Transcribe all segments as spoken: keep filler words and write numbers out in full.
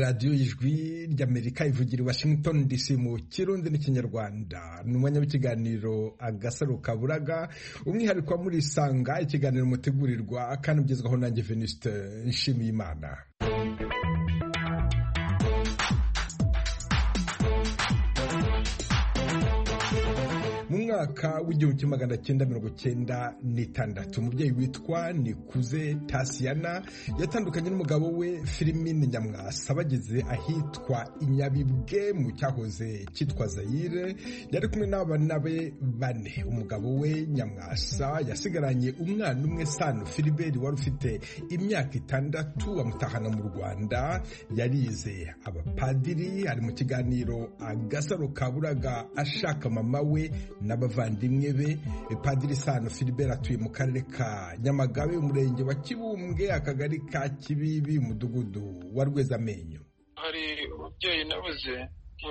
radiyo y'ijwi ry'Amerika ivugira i Washington D C mu Kirundi n'Ikinyarwanda. Ni umwanya w'ikiganiro Agasaro Kaburaga, umwihariko wa Murisanga, ikiganiro mutegurirwa kandi ugezwaho nanjye Venuste Nshimiyimana. Mu mwaka w'igihumbi kimwe magana cyenda mirongo cyenda n'itandatu umubyeyi witwa Nikuze Tasiyana yatandukanye n'umugabo we Filimine Nyamwasa bageze ahitwa Inyabibwe mu cyahoze cyitwa Zaire. Yari kumwe n'abana be bane. Umugabo we Nyamwasa yasigaranye umwana umwe Sano Philibert wari ufite imyaka itandatu, amutahana mu Rwanda. Yarize abapadiri. Ari mu kiganiro Agasaro Kaburaga ashaka mama we n'abavandimwe be. Padiri Sano Philibert atuye mu karere ka Nyamagabe, umurenge wa Kibumbwe, akagari ka Kibibi, umudugudu wa Rwezamenyo. Hari umubyeyi nabuze,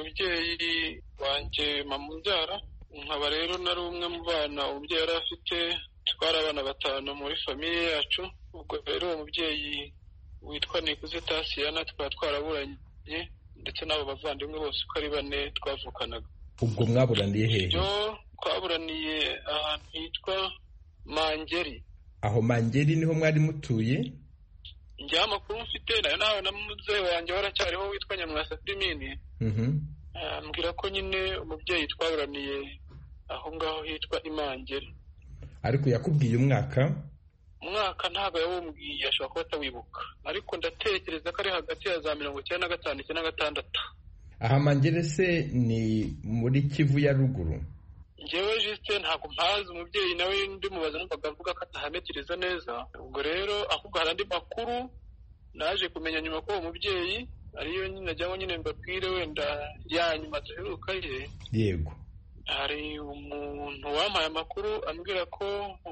umubyeyi wanjye mamubyara, nkaba rero nari umwe mu bana umubyeyi yari afite. Twari abana batanu muri famiye yacu. Ubwo rero uwo mubyeyi witwa Nikuze Tasiyana twaba twaraburanye, ndetse n'abo bavandimwe bose uko ari bane twavukanaga. Ubwo mwaburaniye hehe? Yo twaburaniye ahantu hitwa Mangeri. Aho Mangeri niho mwari mutuye? Njye amakuru mfite nayo nawe na muzehe wanjye waracyariho witwa Nyamwasa Filimine. Mhm. Ambwira ko nyine umubyeyi twaburaniye aho ngaho hitwa Imangeri. Ariko yakubwiye umwaka? Umwaka ntabwo yawumbwiye, ashobora kuba atawibuka, ariko ndatekereza ko ari hagati ya za mirongo icyenda na gatanu icyenda na gatandatu. Aha Mangere se ni muri Kivu ya ruguru? Njyewe Justin ntabwo mpazi, umubyeyi nawe ndimubaza numvaga avuga ko atahanekereza neza. Ubwo rero ahubwo hari andi makuru naje kumenya nyuma ko uwo mubyeyi ariyo nyine najyaho nyine mbabwire wenda ya nyuma duheruka ye. Yego. Hari umuntu wampaye amakuru ambwira ko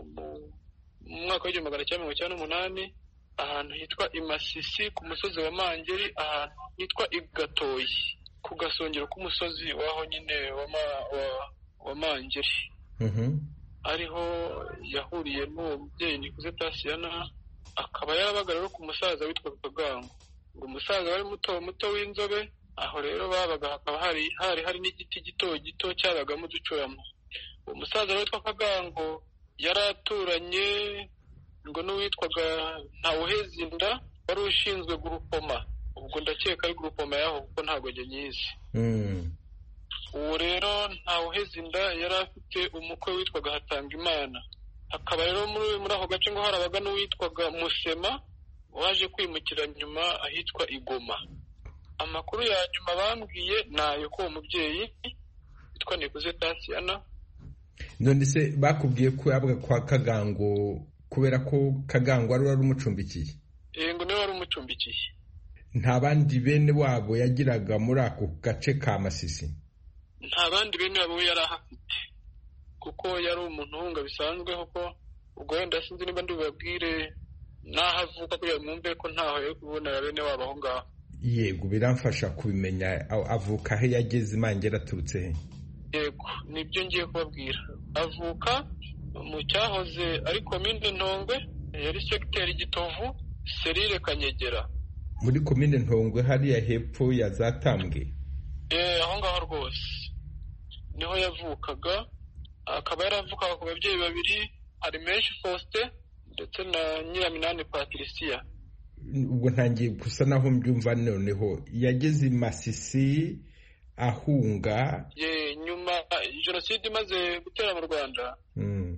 mu mwaka w'igihumbi magana cyenda mirongo icyenda n'umunani ahantu hitwa Imasisi ku musozi wa Mangeri, ahantu hitwa Igatoyi ku gasongero k'umusozi waho nyine wa wa Mangeri. Mhm. Ariho yahuriye n'uwo mubyeyi Nikuze Tasiyana, akaba yarabaga rero ku musaza witwa Kagango. Ngo umusaza wari muto muto w'inzobe. Aho rero babaga hakaba hari hari hari n'igiti gito gito cyabagamo uducuramo. Uwo musaza witwa Kagango yaraturanye ngo n'uwitwaga Ntawuhezinda wari ushinzwe gurupoma. Ubwo ndakeka ari gurupoma yaho kuko ntabwo njye nyizi. Mm. Uwo rero Ntawuhezinda yari afite umukwe witwaga Hatangimana. Hakaba rero muri muri aho gace ngo harabaga n'uwitwaga Musema waje kwimukira nyuma ahitwa Igoma. Amakuru ya nyuma bambwiye nayo ko uwo mubyeyi witwa Nikuze Tasiyana. None se bakubwiye ko yabaga kwa Kagango kubera ko Kagango ari wari umucumbikiye? Eh, ngo niwe wari umucumbikiye. Nta bandi bene wabo yagiraga muri ako gace ka Masisi? Nta bandi bene wabo yari ahafite, kuko yari umuntu uhunga bisanzwe. Kuko ubwo wenda sinzi niba ndibabwire nahavuka kugira mwumve ko ntaho yo kubona bene wabo aho ngaho. Yego, biramfasha kubimenya. Avuka he, yageze Mangera aturutse he? Yego, nibyo ngiye kubabwira. Avuka mu cyahoze ari komine Ntongwe, yari segiteri Gitovu, Serire Kanyegera. Muri komine Ntongwe hariya hepfo ya Zatambwe? Eh, aho ngaho rwose niho yavukaga. Akaba yaravukaga ku babyeyi babiri, hari Menshi Faustin ndetse na Nyiraminani Patricia. Ubwo ntangiye gusa naho mbyumva noneho. Yageze i Masisi ahunga. Ye, nyuma jenoside imaze gutera mu Rwanda. Mm.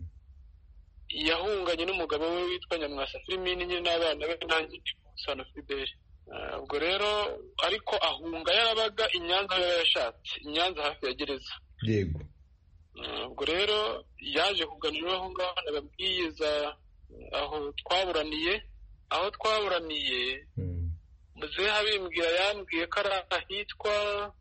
Yahunganye n'umugabo we witwa Nyamwasa Filimine nyine n'abana be nanjye Sano Philibert. Uh, ubwo rero ariko ahunga yarabaga i Nyanza aho yashatse, i Nyanza hafi ya gereza. Yego. Uh, ubwo rero yaje kuganira aho ngaho nababwiza aho twaburaniye. Aho twaburaniye mm. muzehe abimbwira yambwiye ko ari ahitwa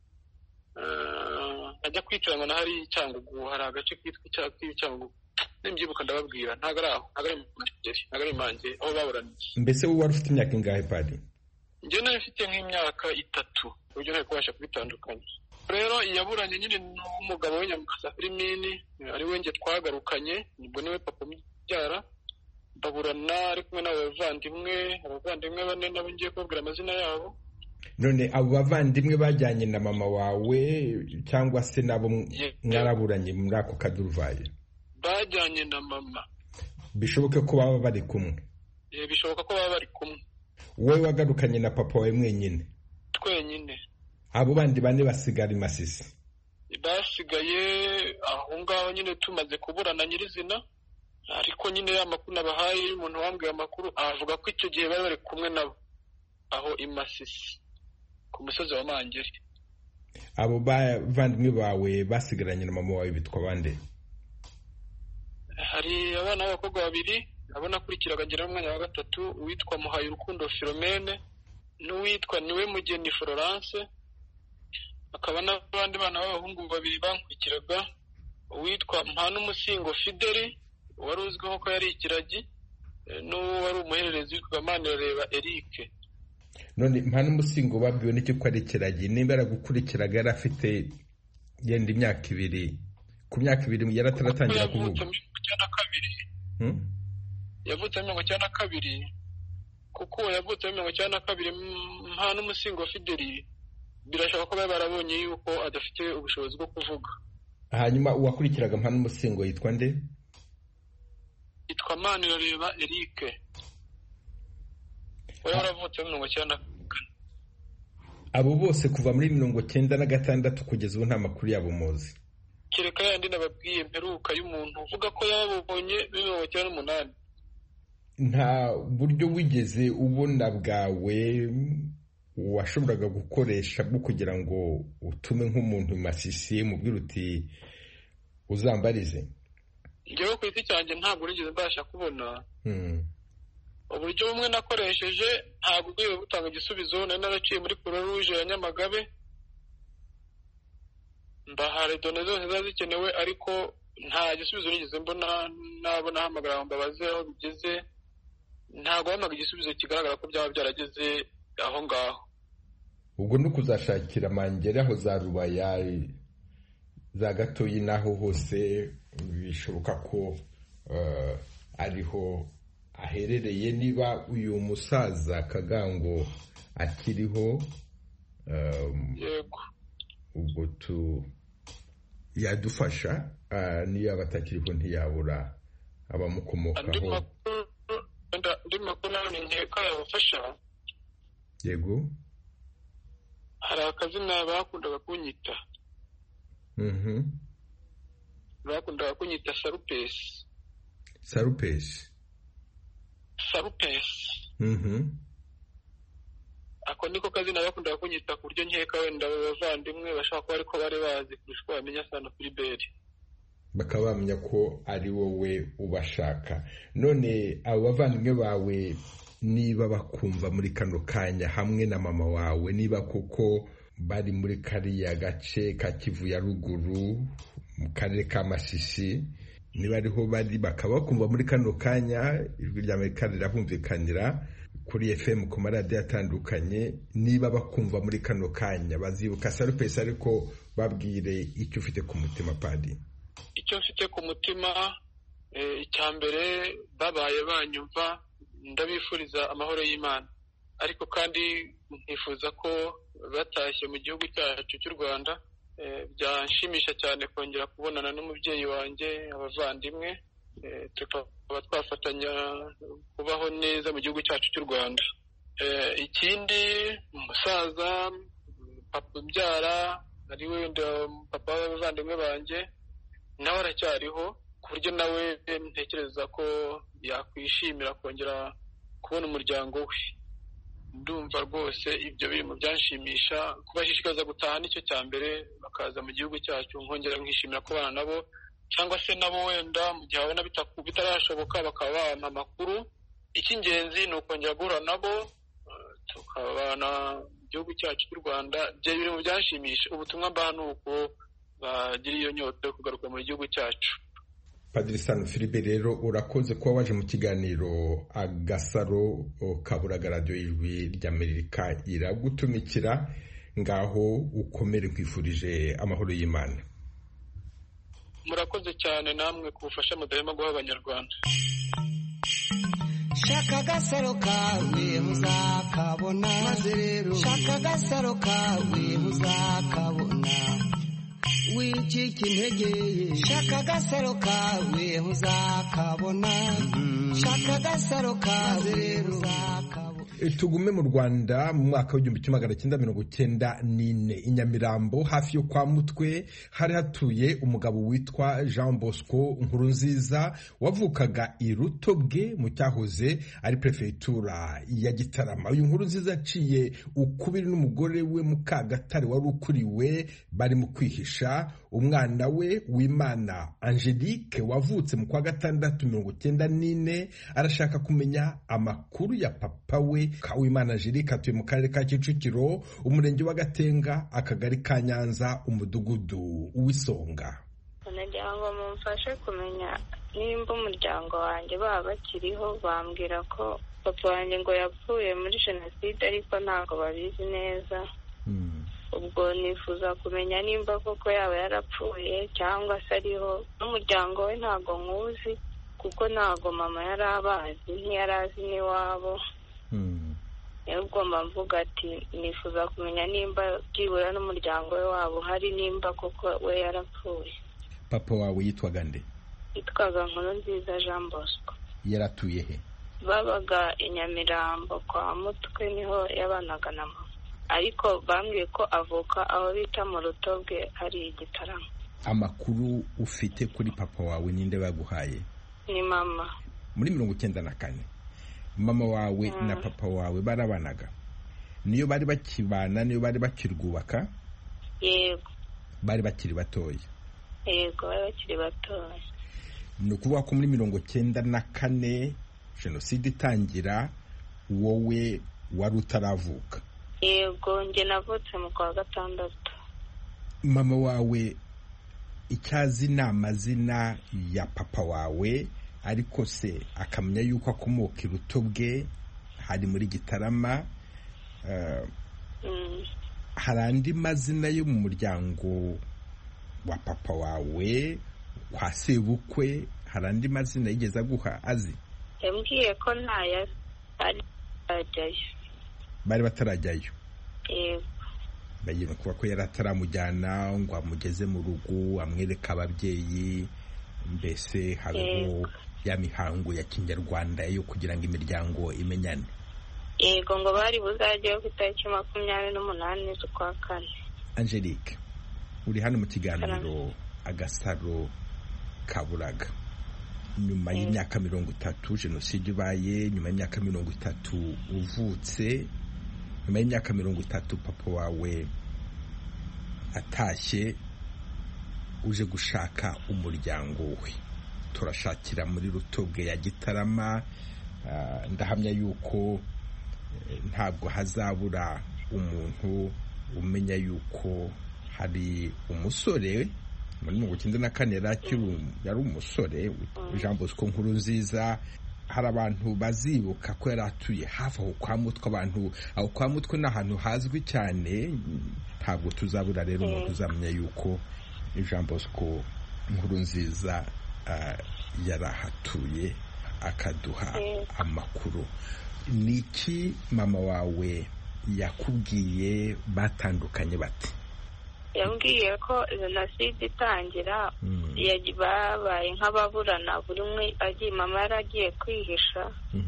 ajya kwicarana na hari Cyangugu, hari agace kitwa Cyangugu. Nimbyibuka ndababwira ntago ari aho, ntago ari Mangeri, ntago ari Mangeri aho baburaniye. Mbese wowe wari ufite imyaka ingahe Padiri? Njye nari mfite nk'imyaka itatu, uburyo ntari kubasha kubitandukanya. Rero yaburanye nyine n'umugabo we Nyamwasa Filimine, ari we nge twagarukanye, nibwo niwe papa mubyara. Baburana ari kumwe n'abavandimwe, abavandimwe bane nabo ngiye kubabwira amazina yabo. none abo bavandimwe bajyanye na mama wawe cyangwa se nabo mwaraburanye muri ako kaduruvayo? Bajyanye na mama. Bishoboke ko baba bari kumwe? Eh, bishoboka ko baba bari kumwe. Wowe wagarukanye na papa wawe mwenyine? Twenyine. Abo bandi bane basigara i Masisi? Basigaye aho ngaho nyine tumaze kuburana nyirizina, ariko nyine ya makuru nabahaye umuntu wambwiye amakuru avuga ko icyo gihe bari bari kumwe nabo aho i Masisi ku musozi wa Mangeri. Abo bavandimwe bawe basigaranye na mama wawe bitwa bande? Hari abana b'abakobwa babiri abona kurikiraga ngera mu mwanya wa gatatu, uwitwa Muhaye Urukundo Philomene n'uwitwa Niwe Mugeni Florence. Akaba n'abandi bana b'abahungu babiri bankurikiraga, uwitwa Mpana Umusingo Fideli wari uzwiho ko yari ikiragi, n'uwo wari umuhererezi witwa Manirareba Eric. None Mpana Umusingo babwiwe n'iki ko ari ikiragi? Nimba aragukurikiraga yari afite yenda imyaka ibiri, ku myaka ibiri yarataratangira kuvuga? Yavutse mu mirongo icyenda na kabiri, kuko yavutse mu mirongo icyenda na kabiri. Mpana Umusingo Fideli birashobora ko baba barabonye yuko adafite ubushobozi bwo kuvuga. Hanyuma uwakurikiraga Mpana Umusingo yitwa nde? Yitwa Manirareba Eric. Wari waravutse mu mirongo icyenda na kane. Abo bose kuva muri mirongo icyenda na gatandatu kugeza ubu nta makuru yabo muzi? Kereka yandi nababwiye mperuka y'umuntu uvuga ko yababonye muri mirongo icyenda n'umunani. Nta buryo wigeze ubona bwawe washoboraga gukoresha bwo kugira ngo utume nk'umuntu Masisi mubwira uti uzambarize? Njyewe ku isi cyanjye ntabwo nigeze mbasha kubona. Uburyo bumwe nakoresheje ntabwo bwiwe butanga igisubizo. Nari naraciye muri Croix Rouge ya Nyamagabe, mbahare done zose ziba zikenewe, ariko nta gisubizo nigeze mbona. Nabona hamagara ngo mbabaze aho bigeze, ntabwo bamaga igisubizo kigaragara ko byaba byarageze aho ngaho. Ubwo no kuzashakira Mangeri aho za Rubaya za Gatoyi naho hose bishoboka ko uh, ariho aherereye. Niba uyu musaza Kagango akiriho, um, yego, ubwo tu yadufasha, uh, niyo abatakiriho ntiyabura abamukomokaho. Ndi makuru nani nkeka yabafasha. Yego. Hari akazina bakundaga kunyita. Mhm. Bakundaga kunyita Sarupesi. Sarupesi. Sarupesi. Mhm. Ako niko kazina bakundaga kunyita ku buryo nkeka wenda bavandimwe bashaka ko ariko bari bazi kurusha ko bamenya sana kuri Beri. Bakaba bamenya ko ari wowe ubashaka. None abo bavandimwe bawe niba bakumva muri kano kanya hamwe na mama wawe, niba kuko bari muri kariya gace ka Kivu ya ruguru mu karere ka Masisi, niba ariho bari bakaba bakumva muri kano kanya, ijwi rya Amerika rirahumvikanira kuri F M ku maradiyo atandukanye, niba bakumva muri kano kanya bazibuka Sarupesi, ariko babwire icyo ufite ku mutima padi. Icyo mfite ku mutima, icya mbere babaye banyumva, ndabifuriza amahoro y'Imana, ariko kandi nkifuza ko batashye mu gihugu cyacu cy'u Rwanda. Byanshimisha cyane kongera kubonana n'umubyeyi wanjye, abavandimwe, tukaba twafatanya kubaho neza mu gihugu cyacu cy'u Rwanda. Ikindi, umusaza papa ubyara ari wenda papa w'abavandimwe banjye, nawe aracyariho, ku buryo nawe ntekereza ko yakwishimira kongera kubona umuryango we. Ndumva rwose ibyo biri mu byanshimisha, kubashishikaza gutaha nicyo cya mbere, bakaza mu gihugu cyacu, nkongera nkishimira kubana nabo, cyangwa se nabo wenda mu gihe babona bitarashoboka bakaba bampa amakuru. Icy'ingenzi ni ukongera guhura nabo tukabana mu gihugu cyacu cy'u Rwanda. Ibyo biri mu byanshimisha. Ubutumwa mbaha ni uko bagira iyo nyota yo kugaruka mu gihugu cyacu. Padiri Sano Philippe, rero urakoze kuba waje mu kiganiro Agasaro kaburaga radiyo y'ijwi ry'Amerika iragutumikira. Ngaho ukomere, kwifurije amahoro y'Imana. Murakoze cyane namwe ku bufasha mudahema guha Abanyarwanda. shaka agasaro kawe muzakabona maze rero shaka agasaro kawe muzakabona wicika intege shaka agasaro kawe muzakabona shaka agasaro kawe rero muzakabona. Tugume mu Rwanda mu mwaka w'igihumbi kimwe magana cyenda mirongo cyenda n'ine i Nyamirambo hafi yo kwa Mutwe hari hatuye umugabo witwa Jean Bosco Nkurunziza wavukaga i Rutobwe mu cyahoze ari prefectura ya Gitarama. Uyu Nkurunziza yaciye ukubiri n'umugore we Mukagatare wari ukuriwe bari mu kwihisha. Umwana we w'Imana Angelique wavutse mu kwa gatandatu mirongo cyenda n'ine arashaka kumenya amakuru ya papa we Kawimana Angelique atuye mu karere ka Kicukiro umurenge wa Gatenga akagari ka Nyanza umudugudu w'Isonga. Nagira ngo mumfashe kumenya nimba umuryango wanjye baba bakiriho. Bambwira ko papa wanjye ngo yapfuye muri jenoside ariko ntabwo babizi neza. Ubwo nifuza kumenya nimba koko yaba yarapfuye cyangwa se ariho. N'umuryango we ntabwo nkuzi kuko ntabwo mama yari abazi ntiyari azi n'iwabo. Ubwo mvuga ati nifuza kumenya nimba byibura n'umuryango we wabo hari nimba koko we yarapfuye. Papa wawe yitwaga nde? Yitwaga Nkurunziza Jean Bosco. Yaratuye he? Babaga i Nyamirambo kwa Mutwe niho yabanaga na mama. Ariko bambwiye ko avuka aho bita mu Rutobwe hari Igitarama. Amakuru ufite kuri papa wawe ninde baguhaye? Ni mama. Muri mirongo cyenda na kane mama wawe mm. na papa wawe barabanaga? Niyo bari bakibana niyo bari bakirwubaka? Yego. Bari bakiri batoya? Yego bari bakiri batoya. Ni ukuvuga ko muri mirongo cyenda na kane jenoside itangira wowe wari utaravuka? Yego nge navutse mu kwa gatandatu. Mama wawe icyazi ni amazina ya papa wawe ariko se akamenya yuko akomoka i Rutobwe hari muri Gitarama. uh, mm. Hari andi mazina yo mu muryango wa papa wawe kwa sebukwe? Hari andi mazina yigeze aguha azi? Yambwiye ko ntaya ari ajyayo. Bari batarajyayo? Yego. Bagiye kuba ko yari ataramujyana ngo amugeze mu rugo amwereka ababyeyi, mbese hariho ya mihango ya Kinyarwanda yo kugira ngo imiryango imenyane? Yego ngo bari buzajyeho ku itariki makumyabiri n'umunani z'ukwa kane. Angelique, uri hano mu kiganiro Agasaro Kaburaga. Nyuma y'imyaka mirongo itatu jenoside ibaye, nyuma y'imyaka mirongo itatu uvutse, nyuma y'imyaka mirongo itatu papa wawe atashye, uje gushaka umuryango we. Turashakira muri Rutobwe ya Gitarama. Uh, ndahamya yuko ntabwo hazabura umuntu umenya yuko hari umusore muri mirongo cyenda na kane yari umusore Jean Bosco Nkurunziza. Hari abantu bazibuka ko yari atuye hafi aho kwa Mutwe. Abantu aho kwa Mutwe ni ahantu hazwi cyane. Ntabwo tuzabura rero umuntu uzamenya yuko Jean Bosco Nkurunziza uh, yari ahatuye akaduha amakuru. Niki mama wawe yakubwiye batandukanye bati? Yambwiye ko jenoside itangira babaye nk'ababurana, buri umwe agiye, mama yari agiye kwihisha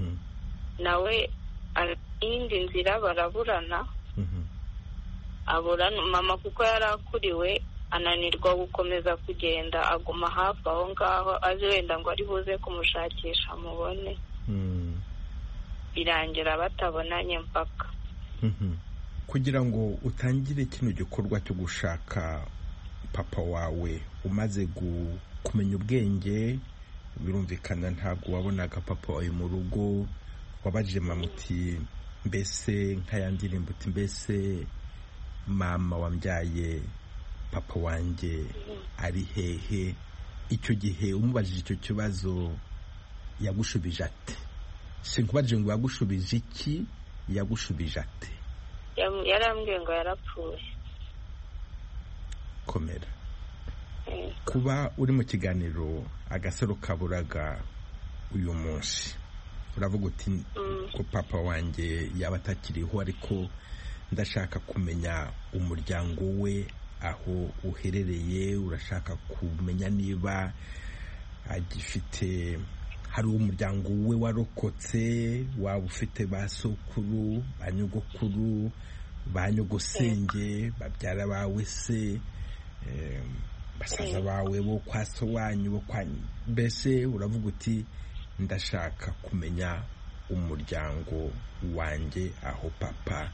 nawe iyindi nzira baraburana. Aburana mama kuko yari akuriwe ananirwa gukomeza kugenda, aguma hafi aho ngaho azi wenda ngo ari buze kumushakisha mubone. Birangira batabonanye mpaka. Kugira ngo utangire kino gikorwa cyo gushaka papa wawe umaze kumenya ubwenge, birumvikana ntabwo wabonaga papa wawe mu rugo. Wabajije mama uti mbese nk'ayandirimbo uti mbese mama wambyaye papa wanjye ari hehe? Icyo gihe umubajije icyo kibazo yagushubije ate? Sinkubajije ngo yagushubije iki, yagushubije ate? Yarambwiye ngo yarapfuye. Komera. Kuba uri mu kiganiro Agasaro Kaburaga uyu munsi, uravuga uti ko papa wanjye yaba atakiriho ariko ndashaka kumenya umuryango we aho uherereye, urashaka kumenya niba agifite hari umuryango we warokotse, waba ufite ba sokuru, ba nyogokuru, ba nyogosenge, babyara bawe se, basaza bawe bo kwa so wanyu bo kwa, mbese uravuga uti ndashaka kumenya umuryango wanjye aho papa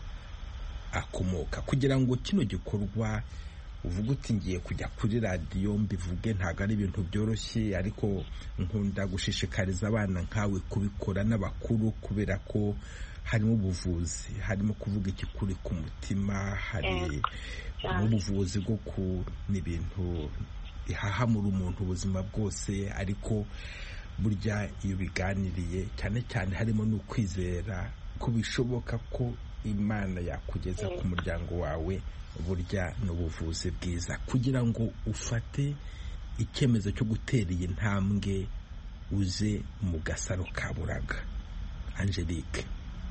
akomoka, kugira ngo kino gikorwa uvuga uti ngiye kujya kuri radiyo mbivuge ntabwo ari ibintu byoroshye, ariko nkunda gushishikariza abana nkawe kubikora n'abakuru, kubera ko harimo ubuvuzi, harimo kuvuga ikikuri ku mutima, hari ubuvuzi bwo ku n'ibintu bihahamura umuntu ubuzima bwose, ariko burya iyo biganiriye cyane cyane harimo no kwizera ko bishoboka ko Imana yakugeza ku muryango wawe, burya n'ubuvuzi bwiza kugira ngo ufate icyemezo cyo gutera iyi ntambwe uze mu Gasaro ka Buraga. Angelique,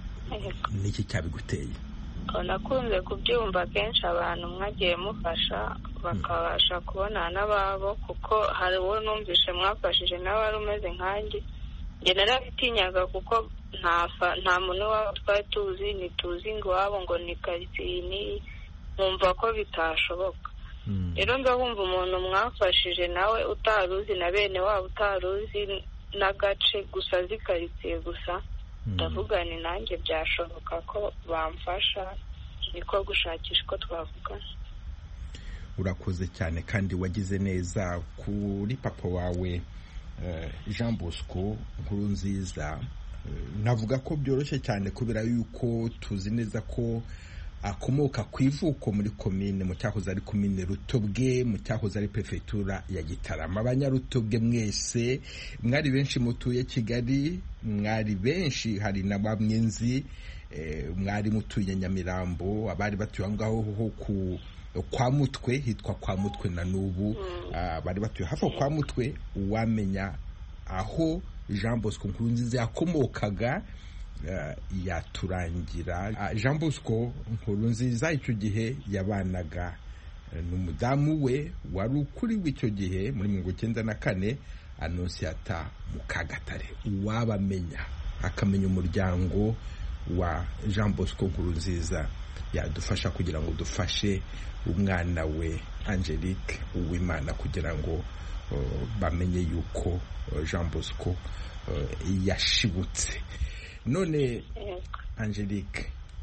niki cyabiguteye? nakunze kubyumva kenshi abantu mwagiye mufasha bakabasha kubona n'ababo, kuko hari uwo numvishe mwafashije nawe wari umeze nkanjye, njye narabitinyaga kuko nta muntu waba twari tuzi, ntituzi ngo iwabo ngo ni karitsiye, nkumva ko bitashoboka. rero ndabumva umuntu mwafashije nawe utaruzi na bene wabo utaruzi n'agace gusa azi karitsiye gusa, ndavuga ni nanjye byashoboka ko bamfasha, niko gushakisha uko twavugana. Urakoze cyane kandi wagize neza kuri papa wawe Jean Bosco Nkurunziza. Navuga ko byoroshye cyane kubera yuko tuzi neza ko akomoka ku ivuko muri komine mu cyahoze ari komine Rutobwe, mu cyahoze ari prefectura ya Gitarama. Abanyarutobwe mwese mwari benshi mutuye Kigali, mwari benshi, hari na bamwe nzi mwari mutuye Nyamirambo, abari batuye aho ngaho ho ku kwa Mutwe, hitwa kwa Mutwe na nubu bari batuye hafi kwa Mutwe. Uwamenya aho Jean Bosco Nkurunziza yakomokaga yaturangira. Jean Bosco Nkurunziza icyo gihe yabanaga n'umudamu we wari ukuri w'icyo gihe muri mirongo icyenda na kane, Anonsiyata Mukagatare. Uwabamenya akamenya umuryango wa Jean Bosco Nkurunziza yadufasha kugira ngo dufashe umwana we Angelique Uwimana kugira ngo bamenye yuko Jean Bosco yashibutse. None Angelique,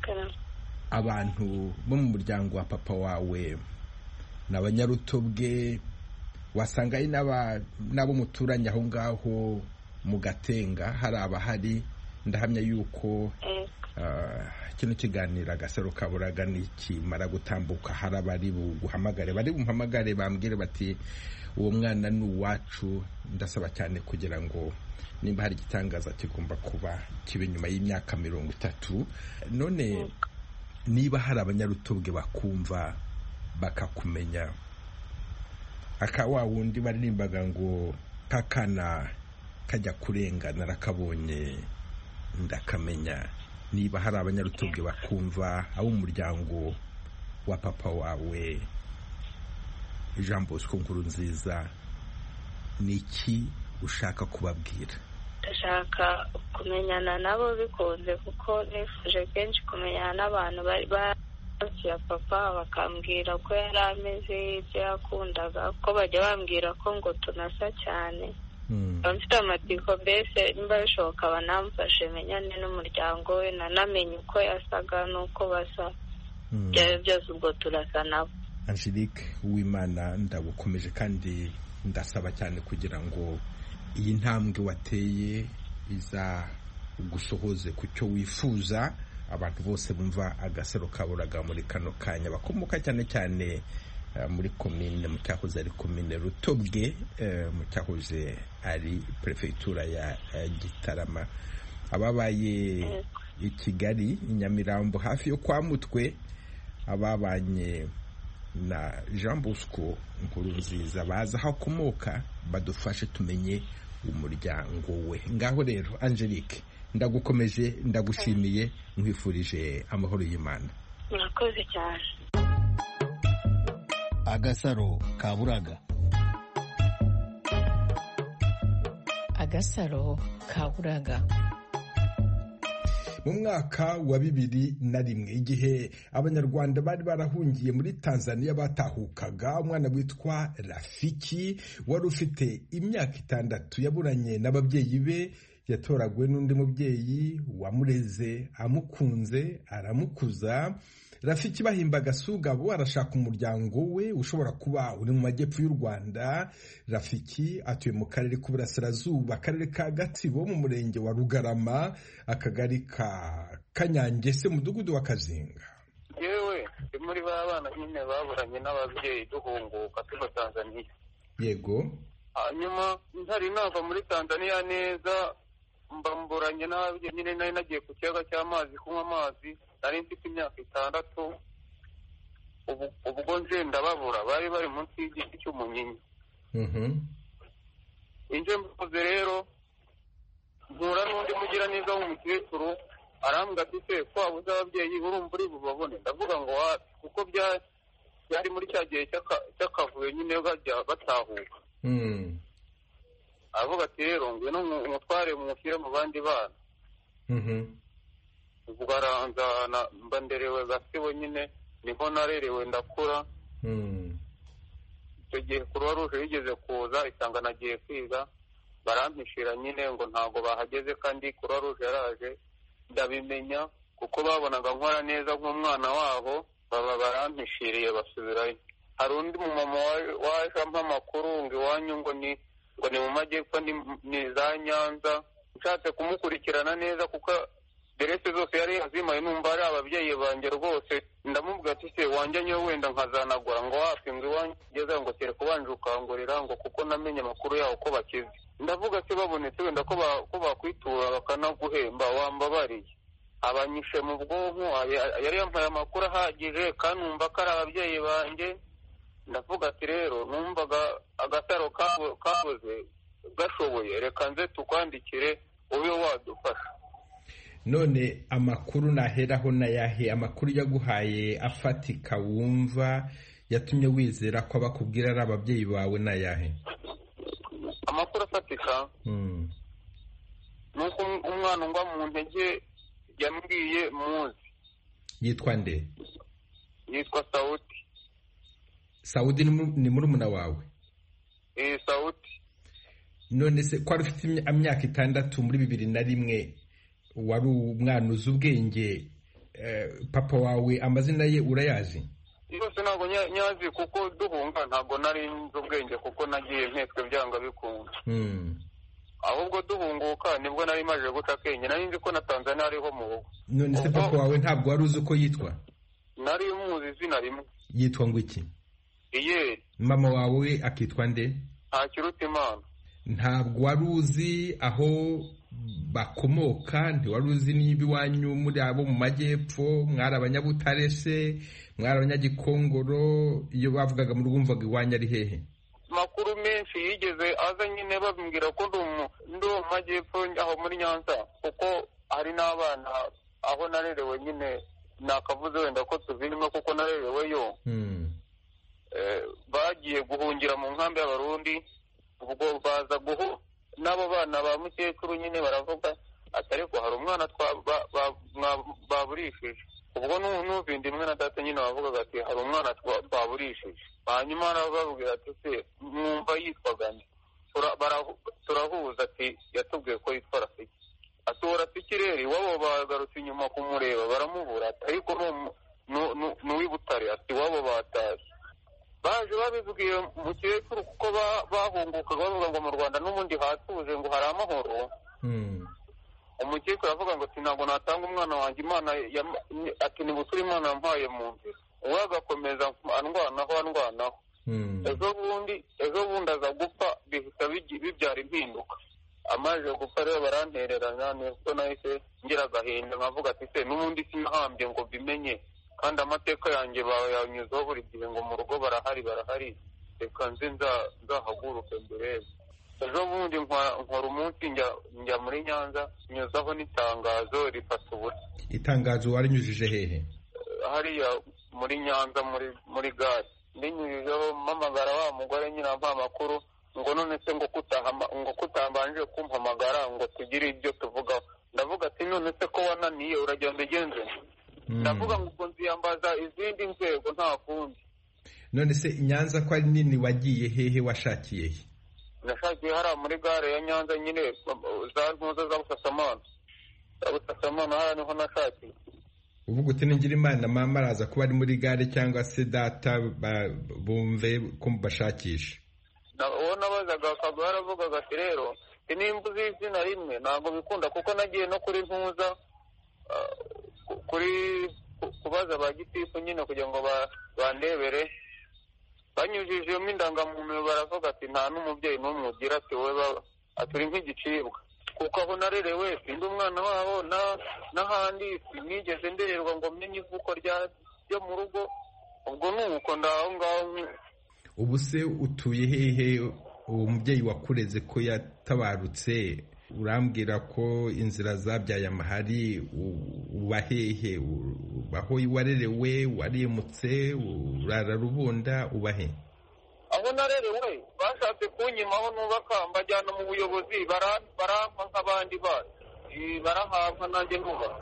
abantu bo mu muryango wa papa wawe n'abanyarutobwe, wasanga ari n'abo muturanye aho ngaho mu Gatenga, hari abahari, ndahamya yuko kino kiganiro Agasaro ka Buraga nikimara gutambuka hari abari buguhamagare, bari bumpamagare bambwire bati uwo mwana ni uwacu. Ndasaba cyane kugira ngo nimba hari igitangaza kigomba kuba kibe nyuma y'imyaka mirongo itatu. None niba hari abanyarutobwe bakumva bakakumenya, aka wa wundi baririmbaga ngo kakana kajya kurenga narakabonye ndakamenya, niba hari abanyarutobwe bakumva abo umuryango wa papa wawe Jean Bosco Nkurunziza, niki ushaka kubabwira? Ndashaka kumenyana nabo bikunze, kuko nifuje kenshi kumenyana n'abantu bari bari ya papa, bakambwira ko yari ameze, ibyo yakundaga, ko bajya bambwira ko ngo tunasa cyane. Mfite amatsiko, mbese nimba bishoboka banamfashe menyane n'umuryango we, nanamenye uko yasaga n'uko basa, byari byose ubwo turasa nabo. Angelique Uwimana, ndagukomeje kandi ndasaba cyane kugira ngo iyi ntambwe wateye iza gusohoze ku cyo wifuza. Abantu bose bumva Agasaro ka Buraga muri kano kanya bakomoka cyane cyane muri komine mu cyahoze ari komine Rutobwe, mu cyahoze ari prefectura ya Gitarama, ababaye i Kigali, i Nyamirambo hafi yo kwa Mutwe, ababanye na Jean Bosco Nkurunziza baza aho akomoka badufashe tumenye umuryango we. Ngaho rero Angelique, ndagukomeje ndagushimiye nkwifurije amahoro y'Imana. Murakoze cyane. Agasaro kaburaga. Agasaro kaburaga. Mu mwaka wa bibiri na rimwe igihe abanyarwanda bari barahungiye muri Tanzania batahukaga, umwana witwa Rafiki wari ufite imyaka itandatu yaburanye n'ababyeyi be, yatoragwe n'undi mubyeyi wamureze amukunze aramukuza. Rafiki bahimba Gasugabo arashaka umuryango we ushobora kuba uri mu majyepfo y'u Rwanda. Rafiki atuye mu karere k'Uburasirazuba, akarere ka Gatsibo, mu murenge wa Rugarama, akagari ka Kanyangese, mudugudu wa Kazinga. Yewe muri ba bana nyine baburanye n'ababyeyi duhunguka tuva Tanzania. Yego. Hanyuma ntari nava muri Tanzania neza, mbamburanye n'ababyeyi nyine nari nagiye ku kiyaga cy'amazi kunywa amazi, nari mfite imyaka itandatu. Ubwo nje ndababura, bari bari munsi y'igiti cy'umunyinya. Mhm. Inje mvuze rero nkura n'undi mugira neza w'umukecuru, arambwira ati se ko abuze ababyeyi urumva uri bubabone? Ndavuga ngo wapi, kuko byari muri cya gihe cy'akavuyo nyine bajya batahuka. Mhm. Avuga ati rero ngwino umutware mushyire mu bandi bana. Mhm. Ubwo aranzana mba nderewe Gatsibo nyine, niho narerewe ndakura. Mhm. Icyo gihe Croix Rouge yigeze kuza isanga nagiye kwiga, barampishira nyine ngo ntabwo bahageze, kandi Croix Rouge yaraje ndabimenya kuko babonaga nkora neza nk'umwana wabo, baba barampishiriye basubirayo. Hari undi mumama waje ampa amakuru ngo iwanyu ngo ni ngo ni mu majyepfo ni za Nyanza. Nshatse kumukurikirana neza kuko derese zose yari yazimaye, numva ari ababyeyi banjye rwose. Ndamubwira ati se wanjye nyo wenda nkazanagura, ngo wapi ngo iwanyu ngeze ngo kere kubanje ukangurira ngo kuko namenye amakuru yawo ko bakize. Ndavuga se babonetse wenda ko bakwitura bakanaguhemba wambabariye. Abanyishe mu bwonko, yari yampaye amakuru ahagije kandi numva ko ari ababyeyi banjye. Ndavuga ati rero numvaga agasaro kabuze gashoboye, reka nze tukwandikire ube wadufasha. None amakuru naheraho na yahe? Amakuru yaguhaye afatika wumva yatumye wizera ko abakubwira ari ababyeyi bawe na yahe? Amakuru afatika mm. nuko umwana ngwa mu ntege yambwiye muzi. Yitwa nde? Yitwa Sauti. Saudi ni murumuna wawe? Eh, Sauti. None se ko ufite imyaka itandatu muri bibiri na rimwe wari umwana uzi ubwenge, papa wawe amazina ye urayazi? Yose ntabwo nyazi kuko duhunga ntabwo nari nzi ubwenge kuko nagiye mpetswe byanga bikunda. Mm. Ahubwo duhunguka nibwo nari maje guca akenge, nari nzi ko na Tanzania ariho mu rugo. None se papa wawe ntabwo wari uzi uko yitwa? Nari muzi izina rimwe. Yitwa ngo iki? Iye. Mama wawe akitwa nde? Ntakirutimana. Ntabwo wari uzi aho bakomoka? Ntiwari uzi niba iwanyu muri abo mu majyepfo mwari Abanyabutare se mwari Abanyagikongoro? Iyo bavugaga mu rwumvaga iwanyu ari hehe? Makuru menshi yigeze aza nyine babwira ko ndi mu majyepfo aho muri Nyanza, kuko hari n'abana aho narerewe nyine nakavuze wenda ko tuvirimo kuko narereweyo. Mm. Eh, bagiye guhungira mu nkambi y'Abarundi, ubwo baza guhu nabo bana ba mukecuru nyine baravuga atari ko hari umwana baburishije. Ubwo n'uvindi imwe na data nyine bavugaga ati hari umwana twaburishije. Hanyuma arababwira ati se mwumva yitwaga nde? Turahuza ati yatubwiye ko yitwa Rafiki. Ati Rafiki rero iwabo bagarutse inyuma kumureba baramubura, ariko n'uw'Ibutare ati iwabo batashye. Baje babibwiye mukecuru kuko bahungukaga bavuga ngo mu Rwanda n'ubundi hatuje ngo hari amahoro. Mm. Umukecuru avuga ngo ati ntabwo natanga umwana wanjye, Imana ati ni busuri Imana yampaye mu nzira. Uwe agakomeza andwanaho andwanaho. Mm. Ejo bundi ejo bundi aza gupfa, bihita bibyara impinduka. Amaje gupfa rero barantererana, niko nahise ngira agahinda nkavuga ati se n'ubundi sinahambye ngo bimenye kandi amateka yanjye bayanyuzeho buri gihe ngo mu rugo barahari barahari reka nze nzahaguruke mbere. Ejo bundi nkora umunsi njya muri Nyanza nyuzaho n'itangazo rifata ubusa. Itangazo warinyujije hehe? Hariya muri Nyanza muri muri gare. Ndinyujijeho mpamagara wa mugore nyine ampa amakuru ngo none se ngo kutahama ngo kutambanje kumpamagara ngo tugire ibyo tuvugaho. Ndavuga ati none se ko wananiye uragenda ugenze. Ndavuga ngo nziyambaza izindi nzego nta kundi. None se Nyanza ko ari nini wagiye hehe washakiye he? Nashakiye hariya muri gare ya Nyanza nyine za ntuza za Busasamana. Za Busasamana hariya niho nashakiye. Uvuga uti ningira Imana mama araza kuba ari muri gare cyangwa se data bumve ko bashakisha. Uwo nabazaga akaba yaravugaga ati rero nimba uzi izina rimwe ntabwo bikunda kuko nagiye no kuri ntuza kuri kubaza ba gitifu nyine kugira ngo bandebere banyujijemo indangamuntu baravuga ati nta n'umubyeyi n'umwe ugira ati wowe aturi nk'igicibwa kuko aho narerewe sindi umwana wabo n'ahandi sinigeze ndererwa ngo menye ivuko ryo mu rugo ubwo nuko ndaho ngaho. Ubu se utuye hehe? Uwo mubyeyi wakureze ko yatabarutse urambwira ko inzira zabyaye amahari uba hehe? Ubaho warerewe warimutse urara Rubunda uba he? Aho narerewe bashatse kunyimaho nubaka mbajyana mu buyobozi barampa nk'abandi bana barahampa nanjye nubaka.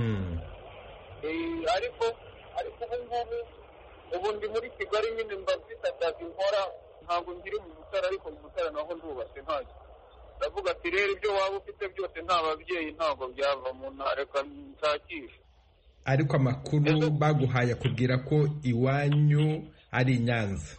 ariko ariko ubu ngubu ubu ndi muri Kigali nyine mba mfite akazi nkora ntabwo ngiri mu Mutara ariko mu Mutara naho ndubatse ntacyo. Ndavuga ati rero ibyo waba ufite byose nta babyeyi ntabwo byava mu ntara reka nshakishe. Ariko amakuru baguhaye akubwira ko iwanyu ari Nyanza.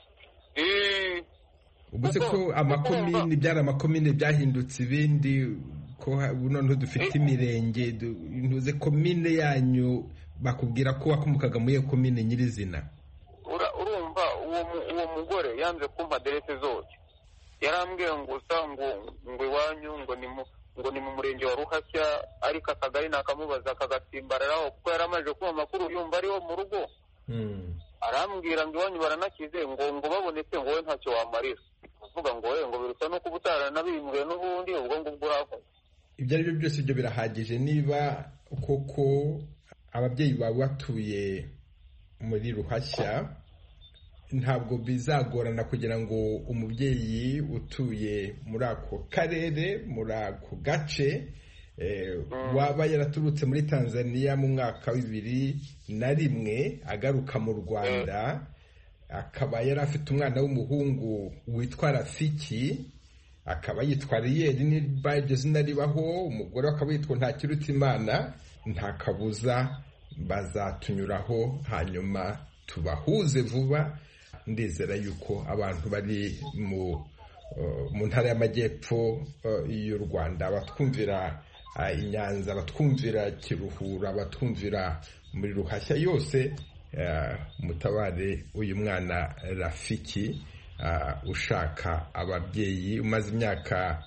Eh ubuse ko amakomine byari amakomine byahindutse ibindi ko noneho dufite imirenge ntuze komine yanyu bakubwira ko wakomukaga muri iyo komine nyirizina. Urumva uwo uwo mugore yanze kumpa aderese zose yarambwiye ngo usango ngo iwanyu ngo ni mu ngo ni mu murenge wa Ruhashya ariko akagari nakamubaza akagatsimbararaho kuko yaramaje kuba makuru yumva ari wo mu rugo. Arambwira ngo iwanyu baranakize ngo ngo babonetse ngo we ntacyo wamarira uvuga ngo we ngo biruta no kubutara nabimbwe n'ubundi ubwo ngo buraho. Ibyo ari byo byose byo birahagije niba koko ababyeyi bawe batuye muri Ruhashya ntabwo bizagorana kugira ngo umubyeyi utuye muri ako karere muri ako gace waba yaraturutse muri Tanzania mu mwaka w'ibiri na rimwe agaruka mu Rwanda akaba yari afite umwana w'umuhungu witwa Rafiki akaba yitwa Riyeri niba iryo zina ribaho umugore akaba yitwa Ntakirutimana nta kabuza bazatunyuraho hanyuma tubahuze vuba. Ndizera yuko abantu bari mu mu ntara y'amajyepfo y'u Rwanda batwumvira Inyanza batwumvira Kiruhura batwumvira muri Ruhashya yose mutabare uyu mwana Rafiki ushaka ababyeyi umaze imyaka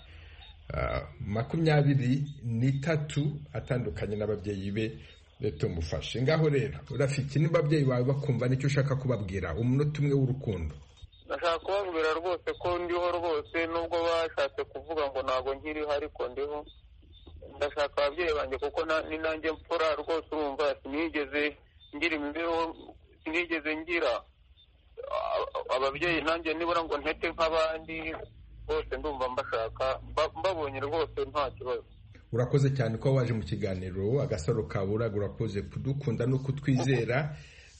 makumyabiri n'itatu atandukanye n'ababyeyi be leta umufashe. Ngaho rero Rafiki n'ababyeyi bawe bakumva nicyo ushaka kubabwira umunota umwe w'urukundo. Ndashaka kubabwira rwose ko ndiho rwose nubwo bashatse kuvuga ngo ntabwo nkiriho ariko ndiho. Ndashaka ababyeyi banjye kuko ni nanjye mfura rwose urumva sinigeze ngira imibereho sinigeze ngira ababyeyi nanjye nibura ngo ntete nk'abandi bose ndumva mbashaka mbabonye rwose nta kibazo. Urakoze cyane ko waje mu kiganiro Agasaro Kaburaga urakoze kudukunda no kutwizera.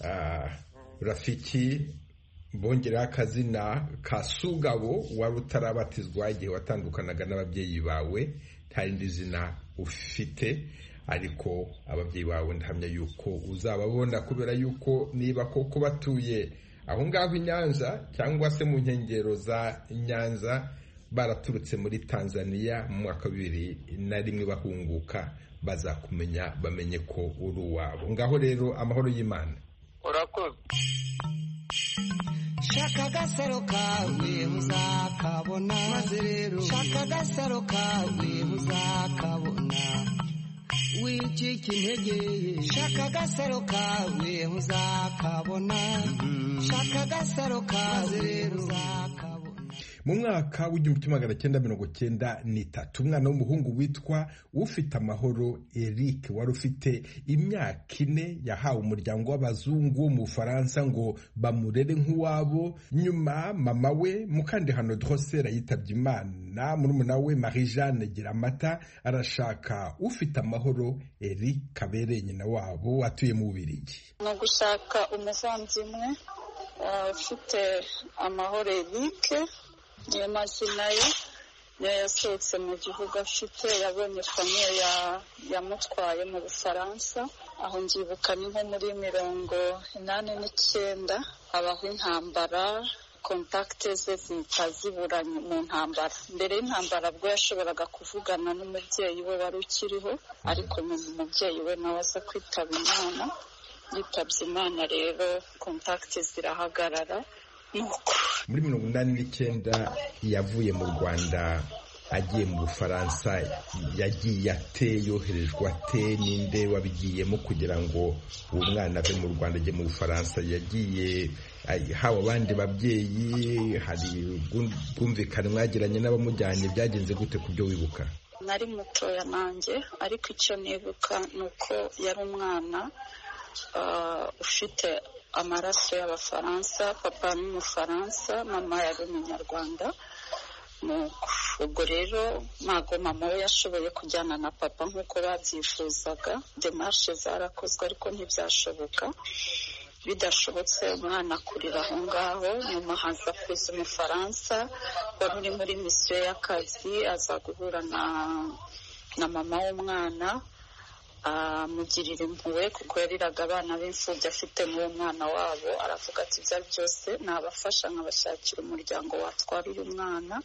Rafiki bongera akazina Kasugabo wari utarabatizwa igihe watandukanaga n'ababyeyi bawe nta rindi zina ufite ariko ababyeyi bawe ndahamya yuko uzababona kubera yuko niba koko batuye aho ngaho Nyanza cyangwa se mu nkengero za Nyanza baraturutse muri Tanzania mu mwaka wa bibiri na rimwe bahunguka bazakumenya bamenye ko uri uwabo. Ngaho rero amahoro y'Imana. Urakoze. Shaka agasaro kawe muzakabona maze rero shaka agasaro kawe muzakabona wicika intege shaka agasaro kawe uzakabona shaka agasaro kawe rero uzakabona. Mu mwaka w'igihumbi kimwe magana cyenda mirongo cyenda n'itatu umwana w'umuhungu witwa ufite amahoro Eric wari ufite imyaka ine yahawe umuryango w'abazungu wo mu Bufaransa ngo bamurere nk'uwabo. Nyuma mama we Mukandehano Drosera yitabye Imana, murumuna we Marie Jeanne Giramata arashaka ufite amahoro Eric kabereye nyina wabo atuye mu Bubiligi. No gushaka umuvandimwe ufite amahoro Eric, niyo mazina ye niyo yasohotse mu gihugu afite. Yabonye famiye yamutwaye mu Bufaransa, aho ngibuka ni nko muri mirongo inani n'icyenda habaho intambara, kontakte ze zihita zibura mu ntambara. Mbere y'intambara bwo yashoboraga kuvugana n'umubyeyi we wari ukiriho, ariko umubyeyi we nawe aza kwitaba Imana. Yitabye Imana rero kontakte zirahagarara. Muri mirongo inani n'icyenda yavuye mu Rwanda agiye mu Bufaransa. Yagiye ate? Yoherejwe ate? Ninde wabigiyemo kugira ngo uwo mwana ave mu Rwanda ajye mu Bufaransa? Yagiye hawe abandi babyeyi? Hari bwumvikane mwagiranye n'abamujyanye? Byagenze gute ku byo wibuka? Nari mutoya nanjye, ariko icyo nibuka ni uko yari umwana ufite amaraso y'Abafaransa. Papa ni Umufaransa, mama yari Umunyarwanda. Ubwo rero ntabwo mama we yashoboye kujyana na papa nk'uko babyifuzaga. Demarshe zarakozwe ariko ntibyashoboka. Bidashobotse umwana akurira aho ngaho. Nyuma haza kuza Umufaransa wari uri muri misiyo y'akazi, aza guhura na na mama w'umwana, amugirira impuhwe kuko yariraga abana b'imfubyi afite n'uwo mwana wabo. Aravuga ati ibyo ari byose nabafasha nkabashakira umuryango watwara uyu mwana.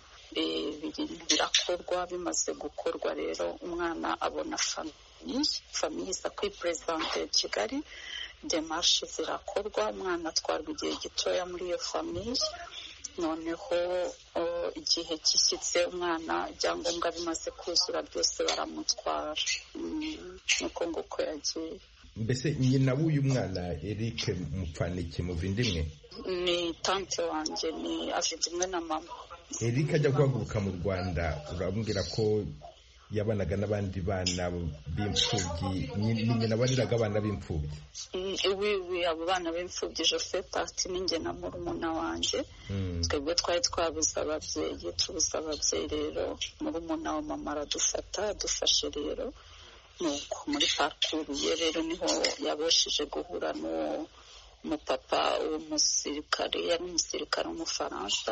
Birakorwa. Bimaze gukorwa rero umwana abona famiye famiye iza kwipresente Kigali. Demarshe zirakorwa, umwana atwarwa igihe gitoya muri iyo famiye. Noneho igihe kishyitse umwana ibyangombwa bimaze kuzura byose baramutwara. Nuko nguko yagiye. Mbese nyina w'uyu mwana Eric mupfaniki muvindimwe? Ni tante wanjye, ni avindimwe na mama. Eric ajya guhaguruka mu Rwanda, urambwira ko yabanaga n'abandi bana b'imfubyi. Nyina wariraga abana b'imfubyi? Iwi abo bana b'imfubyi Joseph parti ninjye na murumuna wanjye. Twebwe twari twabuze ababyeyi, tubuze ababyeyi rero murumuna wa mama aradufata, adufashe rero. Nuko muri parcours ye rero niho yabashije guhura n'uwo umupapa w'umusirikare, yari umusirikare w'Umufaransa.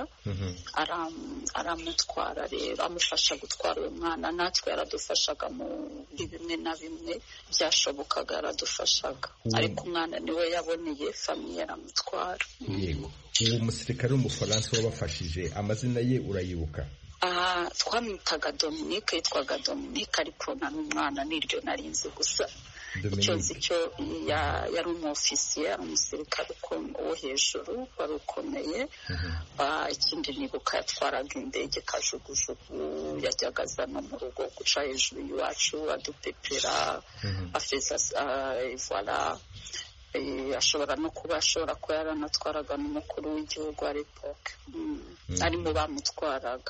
Aramutwara rero, amufasha gutwara uwo mwana. Natwe yaradufashaga muri bimwe na bimwe byashobokaga, yaradufashaga. Ariko umwana niwe yaboneye famiye aramutwara. Yego. Uwo musirikare w'Umufaransa wabafashije, amazina ye urayibuka? Ah, twamwitaga Dominique, yitwaga Dominique, ariko na n'umwana niryo narinzi gusa. Icyo nzi cyo yari umufisiye, ari umusirikare wo hejuru, wari ukomeye. Ikindi nibuka yatwaraga indege kajugujugu, yajyaga azana mu rugo guca hejuru y'iwacu adupepera, afeza voilà. Ashobora no kuba ashobora kuba yaranatwaraga n'umukuru w'igihugu wa epoke. Ari mu bamutwaraga.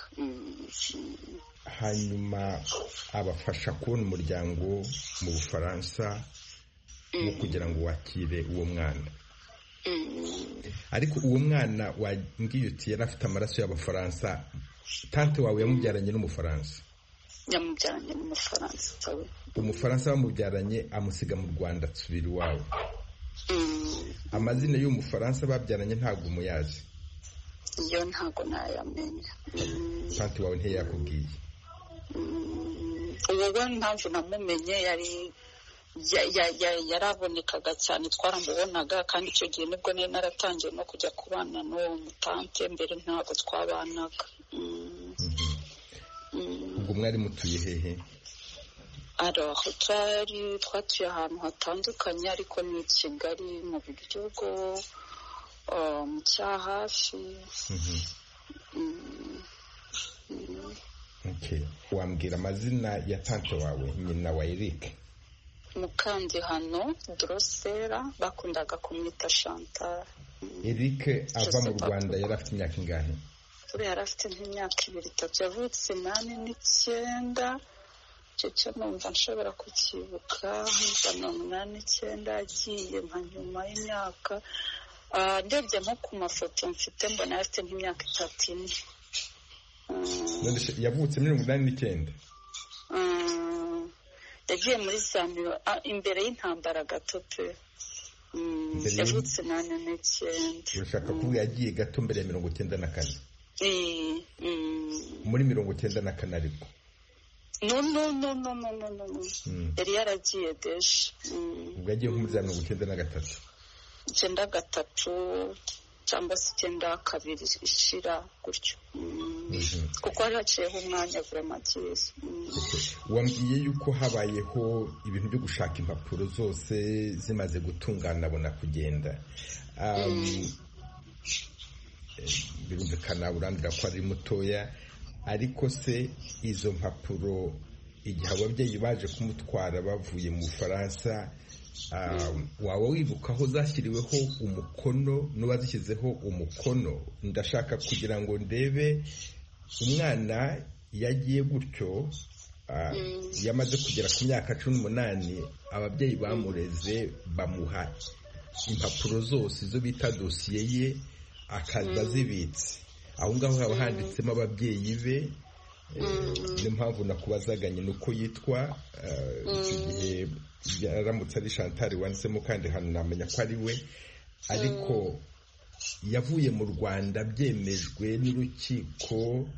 Hanyuma abafasha kubona umuryango mu Bufaransa wo kugira ngo wakire uwo mwana. Ariko uwo mwana wambwiye uti yari afite amaraso y'Abafaransa. Tante wawe yamubyaranye n'Umufaransa? Yamubyaranye n'Umufaransa. Umufaransa bamubyaranye amusiga mu Rwanda asubira iwawe. Amazina y'Umufaransa babyaranye ntabwo umuyazi? Iyo ntabwo nayamenya. Tante wawe ntiyakubwiye? Uwo mpamvu namumenye yari yarabonekaga cyane, twaramubonaga. Kandi icyo gihe nibwo nari naratangiye no kujya kubana n'uwo mutante, mbere ntabwo twabanaga. Ubwo mwari mutuye hehe? Alors twari twatuye ahantu hatandukanye, ariko ni Kigali mu Biryogo, mu Cyahafi. Okay. Wambwira amazina ya tante wawe, nyina wa Eric? Mukandihano Drosera bakundaga kumwita Chantal. Eric ava mu Rwanda yari afite imyaka ingahe? Uri yari afite nk'imyaka ibiri itatu, yavutse inani n'icyenda, icyo cyo numva nshobora kukibuka, nka mirongo inani n'icyenda, agiye nka nyuma y'imyaka, ndebye nko ku mafoto mfite mbona yari afite nk'imyaka itatu ine. Yavutse mirongo inani n'icyenda? Yagiye muri Zambia imbere y'intambara gato pe. Yavutse inani n'icyenda. Urashaka kuvuga yagiye gato mbere ya mirongo icyenda na kane? Muri mirongo icyenda na kane ariko? No, no, no, no, no, no, no. Yari yaragiye deje. Ubwo yagiye nko muri za mirongo icyenda na gatatu? Icyenda gatatu cyangwa se icyenda kabiri ishira gutyo. Kuko hari haciyeho umwanya vraiment cyiza. Wambwiye yuko habayeho ibintu byo gushaka impapuro zose zimaze gutungana abona kugenda. Birumvikana urandira ko ari mutoya, ariko se izo mpapuro igihe ababyeyi baje kumutwara bavuye mu Bufaransa, waba wibuka aho zashyiriweho umukono n'uwazishyizeho umukono? Ndashaka kugira ngo ndebe umwana yagiye gutyo, yamaze kugera ku myaka cumi n'umunani, ababyeyi bamureze bamuha impapuro zose izo bita dosiye ye, akaza zibitse aho ngaho, haba handitsemo ababyeyi be. Niyo mpamvu nakubazaganye nuko yitwa, igihe yaramutse ari Chantal wanditsemo kandi hano namenya ko ari we, ariko yavuye mu Rwanda byemejwe n'urukiko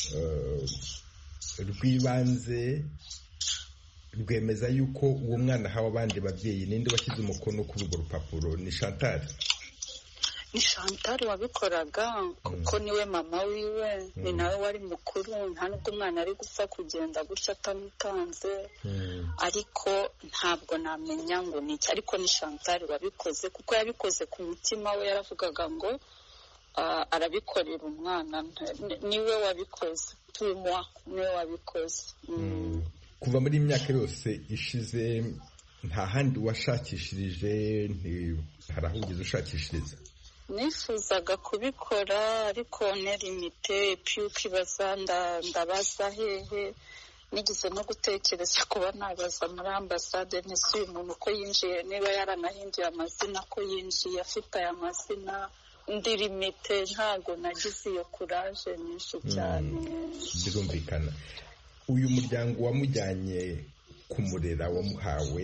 rw'ibanze, rwemeza yuko uwo mwana hawe abandi babyeyi. Ninde washyize umukono kuri urwo rupapuro? Ni Chantal? Ni Chantal wabikoraga kuko niwe mama wiwe, ni nawe wari mukuru, nta nubwo umwana ari gupfa kugenda gutya atamutanze, ariko ntabwo namenya ngo ni iki, ariko ni Chantal wabikoze kuko yabikoze ku mutima we, yaravugaga ngo arabikorera umwana, niwe wabikoze, tumwa niwe wabikoze. Kuva muri imyaka yose ishize nta handi washakishirije? Hari aho ugeze ushakishiriza? Nifuzaga kubikora ariko nerimite, piyo ukibaza ndabaza hehe. Nigeze no gutekereza kuba nabaza muri ambasade ntese uyu muntu uko yinjiye, niba yaranahinduye amazina ko yinjiye afite aya mazina, ndirimite, ntabwo nagize iyo kuraje nyinshi cyane. Birumvikana. Uyu muryango wamujyanye kumurera, wamuhawe,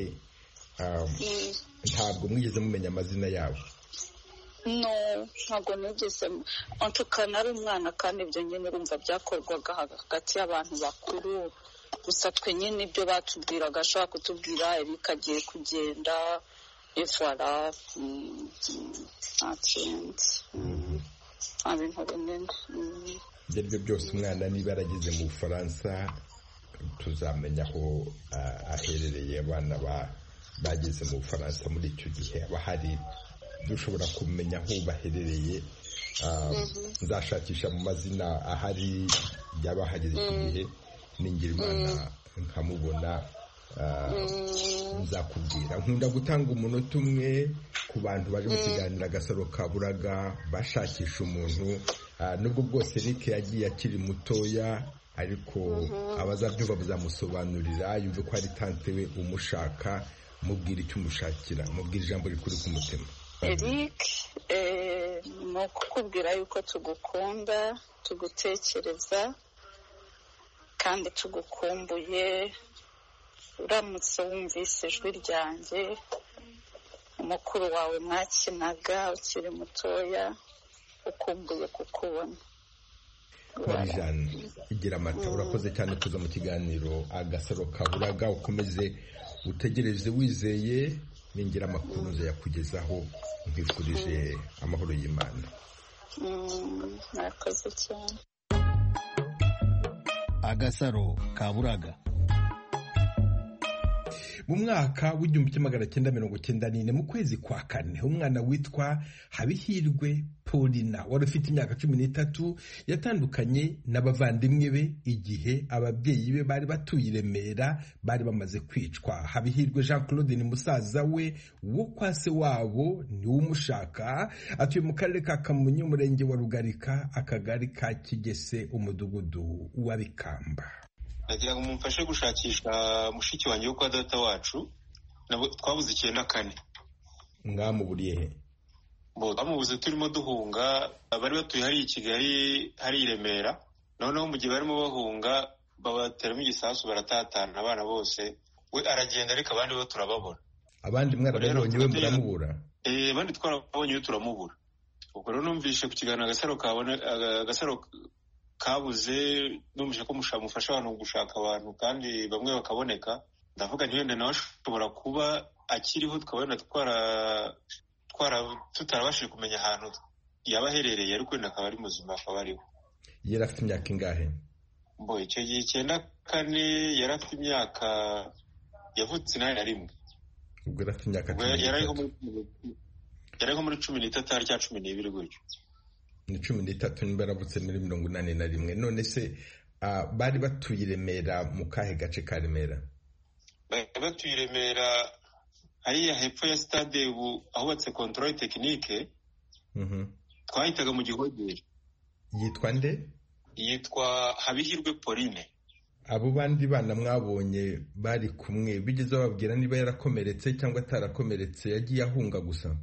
ntabwo mwigeze mumenya amazina yabo? No, ntabwo nigeze. Antukana ari umwana kandi ibyo nyine urumva byakorwaga hagati y'abantu bakuru, gusa twe nyine ibyo batubwiraga, ashobora kutubwira Eric agiye kugenda, ifara ntakindi, nta bintu binini. Ibyo ari byo byose umwana niba yarageze mu Bufaransa tuzamenya aho aherereye. Abana bageze mu Bufaransa muri icyo gihe haba hari, dushobora kumenya aho baherereye. Nzashakisha mu mazina ahari yaba hageze iki gihe, ningira Imana nkamubona nzakubwira. Nkunda gutanga umunota umwe ku bantu baje mu kiganiro Agasaro Kaburaga bashakisha umuntu, nubwo bwose Eric yagiye akiri mutoya, ariko abazabyumva bazamusobanurira, yumve ko ari tante we umushaka. Mubwira icyo umushakira, mubwira ijambo rikuri ku mutima. Eric, ni ukukubwira yuko tugukunda, tugutekereza kandi tugukumbuye. Uramutse wumvise ijwi ryanjye, umukuru wawe mwakinaga ukiri mutoya, ukumbuye kukubona. Marijane igira amata, urakoze cyane kuza mu kiganiro Agasaro Kaburaga. Ukomeze utegereze wizeye, ningira amakuru nze yakugezaho. Nkwifurije amahoro y'Imana. Murakoze cyane. Agasaro Kaburaga. mu mwaka w'igihumbi kimwe magana cyenda mirongo cyenda n'ine mu kwezi kwa kane umwana witwa Habihirwe Paulina wari ufite imyaka cumi n'itatu yatandukanye n'abavandimwe be igihe ababyeyi be bari batuye i Remera bari bamaze kwicwa. Habihirwe Jean Claude ni musaza we wo kwa se wabo ni umushaka, atuye mu karere ka Kamonyi umurenge wa Rugarika akagari ka Kigese umudugudu wa Bikamba. Nagira ngo mumfashe gushakisha mushiki wanjye wo kwa data wacu twabuze icyenda kane. Mwamuburiye he? Bo amubuze turimo duhunga, bari batuye hari i Kigali hari i Remera, noneho mu gihe barimo bahunga babateramo igisasu baratatana abana bose, we aragenda ariko abandi bo turababona. Abandi mwarabonye we muramubura? Eh abandi twarabonye we turamubura. Ubwo rero numvishe ku kiganiro agasaro kabone agasaro kabuze, numvishe ko mushamufasha abantu gushaka abantu kandi bamwe bakaboneka, ndavuga nti wenda nawe ashobora kuba akiriho tukabona twara twara tutarabashije kumenya ahantu yaba aherereye, ariko wenda akaba ari muzima akaba ariho. Yari afite imyaka ingahe? Mbo icyo gihe icyenda kane yari afite imyaka yavutse nayo na rimwe. Ubwo yari afite imyaka yari nko muri cumi n'itatu hari cya cumi n'ibiri gutyo. Ni cumi n'itatu niba yaravutse muri mirongo inani na rimwe. None se uh, bari batuye i Remera mu kahe gace ka Remera? Bari batuye i Remera hariya hepfo ya stade ubu ahubatse controle technique. Mhm. Twahitaga mu Gihogere. Yitwa nde? Yitwa Habihirwe Pauline. Abo bandi bana mwabonye bari kumwe bigeze bababwira niba yarakomeretse cyangwa atarakomeretse yagiye ahunga gusa?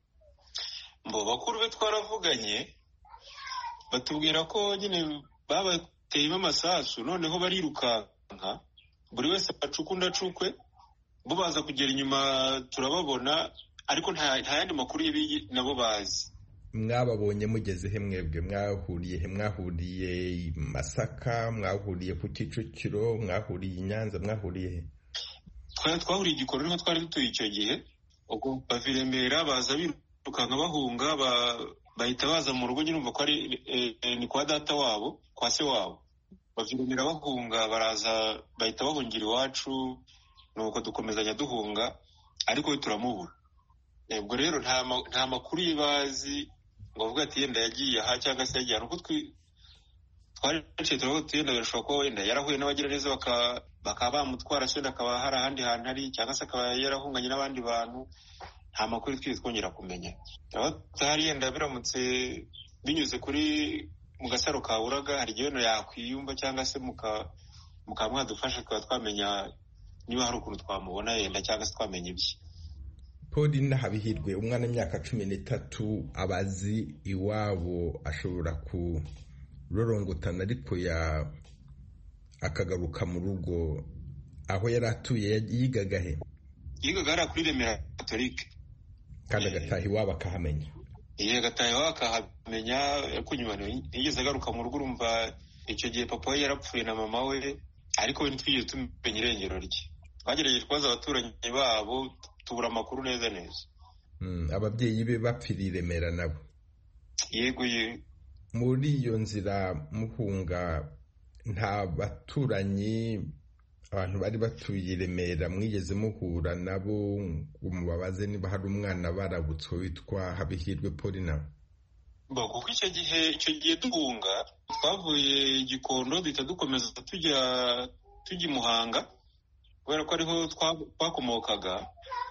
Mbo bakuru be twaravuganye batubwira ko nyine babateyemo amasasu, noneho barirukanka buri wese acukunda cukwe, bo baza kugera inyuma turababona, ariko nta yandi makuru y'ibi nabo bazi. Mwababonye mugeze he mwebwe? Mwahuriye he? Mwahuriye i Masaka, mwahuriye ku Kicukiro, mwahuriye i Nyanza, mwahuriye he? Twari twahuriye igikoro niho twari dutuye icyo gihe. Ubwo baviremera baza birukanka bahunga, bahita baza mu rugo nyine umva ko ari ni kwa data wabo, kwa se wabo. Baviremera bahunga baraza bahita bahungira iwacu, nuko dukomezanya duhunga, ariko we turamubura. Ubwo rero nta nta makuru yibazi ngo avuga ati yenda yagiye aha cyangwa se yagiye, nuko twari twaciye turavuga ati yenda birashobora kuba wenda yarahuye n'abagira neza baka bakaba bamutwara se akaba hari ahandi hantu ari, cyangwa se akaba yarahunganye n'abandi bantu. Nta makuru twigeze twongera kumenya. Hari yenda biramutse binyuze kuri mu gasaro kaburaga, hari igihe yakwiyumva cyangwa se muka mukamwadufasha tukaba twamenya niba hari ukuntu twamubona yenda cyangwa se twamenya ibye. Pauline Habihirwe umwana w'imyaka cumi n'itatu abazi iwabo ashobora kurorongotana ariko ya akagaruka mu rugo. Aho yari atuye yigaga he? Yigaga ari kuri Remera Catholique. Kandi agataha iwabo akahamenya? Iya agataha iwabo akahamenya, kunyuma nigeze agaruka mu rugo. Urumva icyo gihe papa we yarapfuye na mama we, ariko we ntitwigeze tumenya irengero rye. Twagerageje kubaza abaturanyi babo tubura amakuru neza neza. Mm, ababyeyi be bapfiriye Remera nabo? Yego ye. Muri iyo nzira muhunga nta baturanyi abantu bari batuye Remera mwigeze muhura nabo umubabaze niba hari umwana barabutswe witwa Habihirwe Paulina? Bo kuko icyo gihe icyo gihe duhunga twavuye Gikondo duhita dukomeza tujya tujya Muhanga, kubera ko ariho twakomokaga.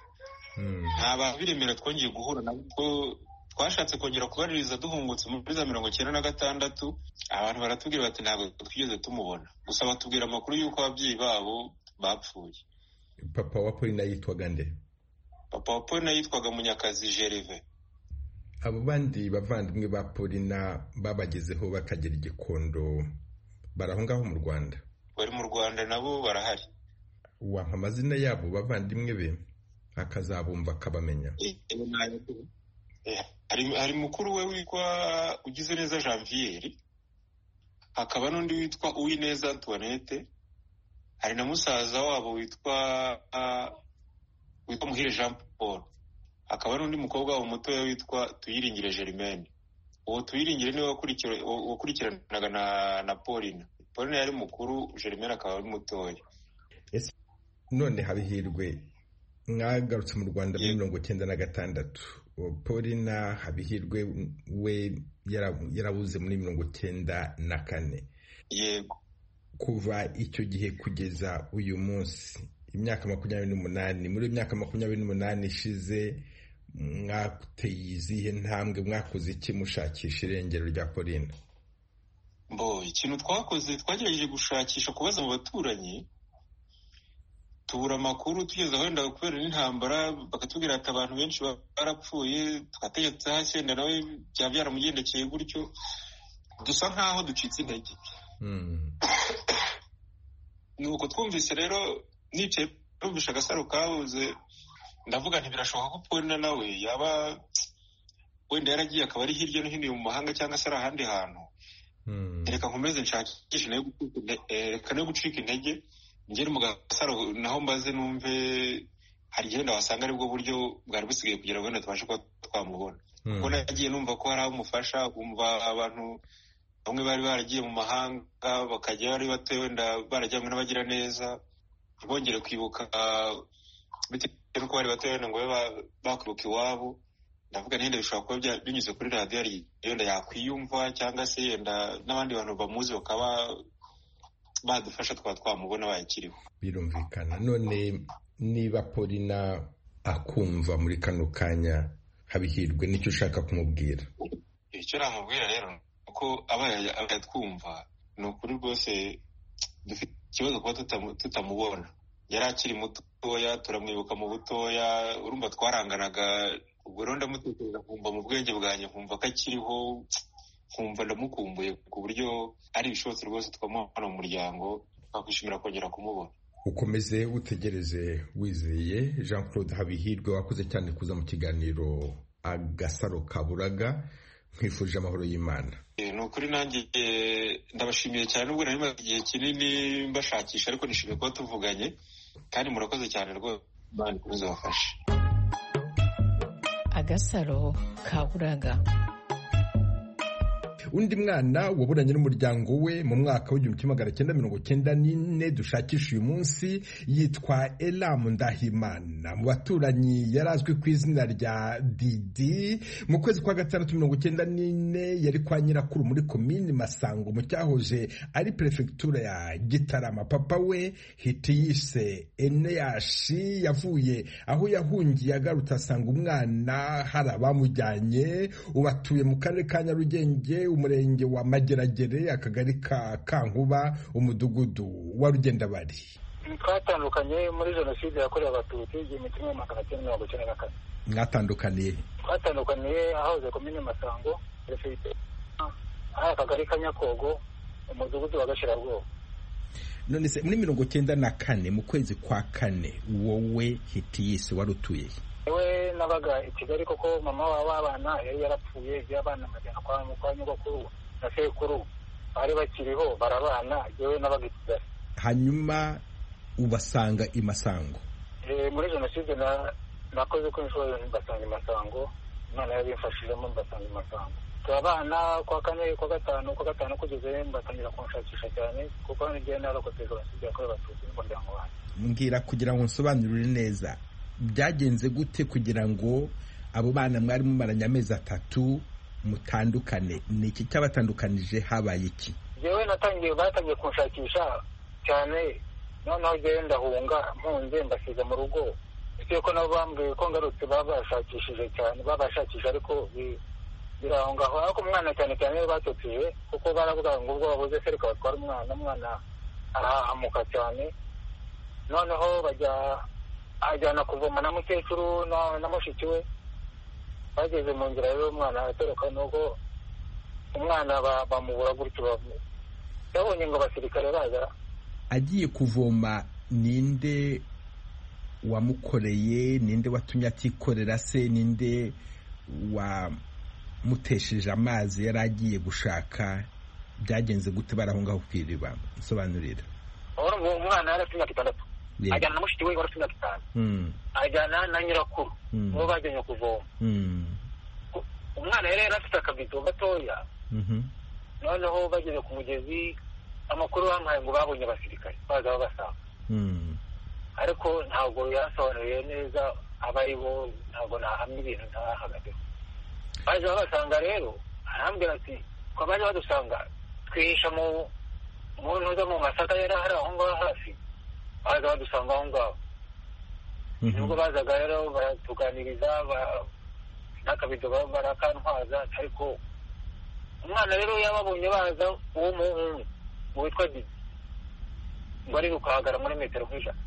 Nta babiremera twongeye guhura nabo. Twashatse kongera kubaririza duhungutse muri za mirongo cyenda na gatandatu, abantu baratubwira bati ntabwo twigeze tumubona, gusa batubwira amakuru y'uko ababyeyi babo bapfuye. Papa wa Paulina yitwaga nde? Papa wa Paulina yitwaga Munyakazi Gervais. Abo bandi bavandimwe ba Paulina babagezeho bakagera i Gikondo barahungaho mu Rwanda? Bari mu Rwanda nabo barahari. Wampa amazina yabo bavandimwe be akazabumva akabamenya? Hari hari mukuru we witwa Ugize neza Janvier, hakaba n'undi witwa Uwineza Antoinette, hari na musaza wabo witwa uh, witwa Muhire Jean Paul, hakaba n'undi mukobwa wabo muto witwa Tuyiringire Germaine. Uwo Tuyiringire niwe wakurikiranaga na na Pauline. Pauline yari mukuru, Germaine akaba ari mutoya. Yes. none Habihirwe mwagarutse mu Rwanda muri mirongo cyenda na gatandatu. Paulina Habihirwe we yarabuze muri mirongo cyenda na kane. Yego. Kuva icyo gihe kugeza uyu munsi imyaka makumyabiri n'umunani, muri imyaka makumyabiri n'umunani ishize mwateye izihe ntambwe, mwakoze iki mushakisha irengero rya Paulina? Mbo ikintu twakoze twagerageje gushakisha kubaza mu baturanyi, tubura amakuru, tugeze wenda kubera n'intambara bakatubwira ati abantu benshi barapfuye, tugategetse hasi wenda nawe byaba byaramugendekeye gutyo, dusa nkaho ducitse intege. Nuko twumvise rero nicaye numvisha agasaro kabuze, ndavuga nti birashoboka ko Paulina nawe yaba wenda yaragiye akaba ari hirya no hino mu mahanga cyangwa se ari ahandi hantu. Reka nkomeze nshakishe nayo reka no gucika intege, ngere mu gasaro naho mbaze numve hari igihe wasanga ari bwo buryo bwari busigaye kugira ngo tubashe kuba twamubona. Kuko nagiye numva ko hari umufasha, kumva abantu bamwe bari baragiye mu mahanga bakajya bari batoye wenda barajyanywe n'abagira neza, bongere kwibuka bitewe n'uko bari batoye wenda ngo bakwibuka iwabo. Ndavuga nenda bishobora kuba binyuze kuri radiyo yenda yakwiyumva, cyangwa se yenda n'abandi bantu bamuzi bakaba badufasha twaba twamubona bayikiriho. Birumvikana. None niba Paulina akumva muri kano kanya, Habihirwe nicyo ushaka kumubwira? Icyo namubwira rero uko abaye abatwumva, ni ukuri rwose dufite ikibazo kuba tutamubona. Yari akiri mutoya, turamwibuka mu butoya, urumva twaranganaga. Ubwo rero ndamutekereza kumva mu bwenge bwanjye, kumva ko akiriho, kumva ndamukumbuye ku buryo ari ibishobotse rwose twamubona mu muryango, twakwishimira kongera kumubona. Ukomeze utegereze wizeye. Jean Claude Habihirwe, wakoze cyane kuza mu kiganiro Agasaro Kaburaga, nkwifurije amahoro y'Imana. Ni ukuri nanjye ndabashimiye cyane, ubwo nari maze igihe kinini mbashakisha, ariko nishimiye kuba tuvuganye, kandi murakoze cyane rwose, Imana ikomeze bafashe. Agasaro Kaburaga. Undi mwana waburanye n'umuryango we mu mwaka w'igihumbi kimwe magana cyenda mirongo cyenda n'ine dushakisha uyu munsi yitwa Elam Ndahimana. Mu baturanyi yarazwi ku izina rya Didi. Mu kwezi kwa gatandatu mirongo cyenda n'ine yari kwa nyirakuru muri komini Masango mu cyahoze ari prefectura ya Gitarama. Papa we Hitiyise Eneyashi yavuye aho yahungiye agarutse asanga umwana hari abamujyanye. Ubatuye mu karere ka Nyarugenge, umurenge wa Mageragere, akagari ka Kankuba, umudugudu wa Rugendabari. Twatandukanye muri jenoside yakorewe abatutsi igihumbi kimwe magana cyenda mirongo icyenda na kane. Mwatandukaniye? Twatandukaniye ahoze komine Masango, prefecture aha akagari ka Nyakogo, umudugudu wa Gashirabwoba. None se muri mirongo cyenda na kane mu kwezi kwa kane wowe Hitiyise warutuye? Ewe nabaga i Kigali, koko mama w'abana yari yarapfuye, by'abana majyana kwa kwa nyogokuru na sekuru bari bakiriho barabana, yewe nabaga i Kigali. Hanyuma ubasanga i Masango? Eh, muri jenoside na nakoze ko inshoboye mbasanga i Masango, Imana yabimfashijemo mbasanga i Masango. Turabana kwa kane kwa gatanu kwa gatanu kugeze mbatangira kunshakisha cyane, kuko n'igihe narokotse jenoside yakorewe abatutsi n'umuryango wanjye. Mbwira kugira ngo nsobanurire neza, byagenze gute kugira ngo abo bana mwari mumaranye amezi atatu mutandukane? Ni iki cyabatandukanije? Habaye iki? Jewe natangiye batangiye kunshakisha cyane, noneho jewe ndahunga mpunze mbasiga mu rugo. Ese ko nabo bambwiye ko ngarutse babashakishije cyane, babashakisha ariko birahongaho. Ariko umwana cyane cyane batotije, kuko baravuga ngo ubwo babuze se reka batwara umwana, umwana arahamuka cyane. Noneho bajya ajyana kuvoma na mukecuru na mushiki we. Bageze mu nzira rero umwana atoroka, nuko umwana bamubura gutyo. Yabonye ngo abasirikare baza. Agiye kuvoma, ninde wamukoreye? Ninde watumye atikorera se? Ninde wamutesheje amazi yari agiye gushaka? Byagenze gute barahongaho kwiriba? Nsobanurira. Umwana yari afite imyaka itandatu. Ajyana na mushiki we wari afite imyaka itanu. Ajyana na nyirakuru uwo bajyanye kuvoma. Umwana yari afite akabido gatoya. Noneho bageze ku mugezi, amakuru bamuhaye ngo babonye abasirikare baza babasanga. ariko ntabwo yasobanuriye neza aba ari bo, ntabwo nahamya ibintu ntahagazeho. baje babasanga rero arambwira ati ko baje badusanga twihisha mu mu ntuza mu masaka yari ahari aho ngaho hafi, baza badusanga aho ngaho. nubwo bazaga rero baratuganiriza n'akabido barakantwaza, ariko umwana rero yababonye baza uwo muhungu witwa Didi ngo ari guhagara muri metero nk'ijana.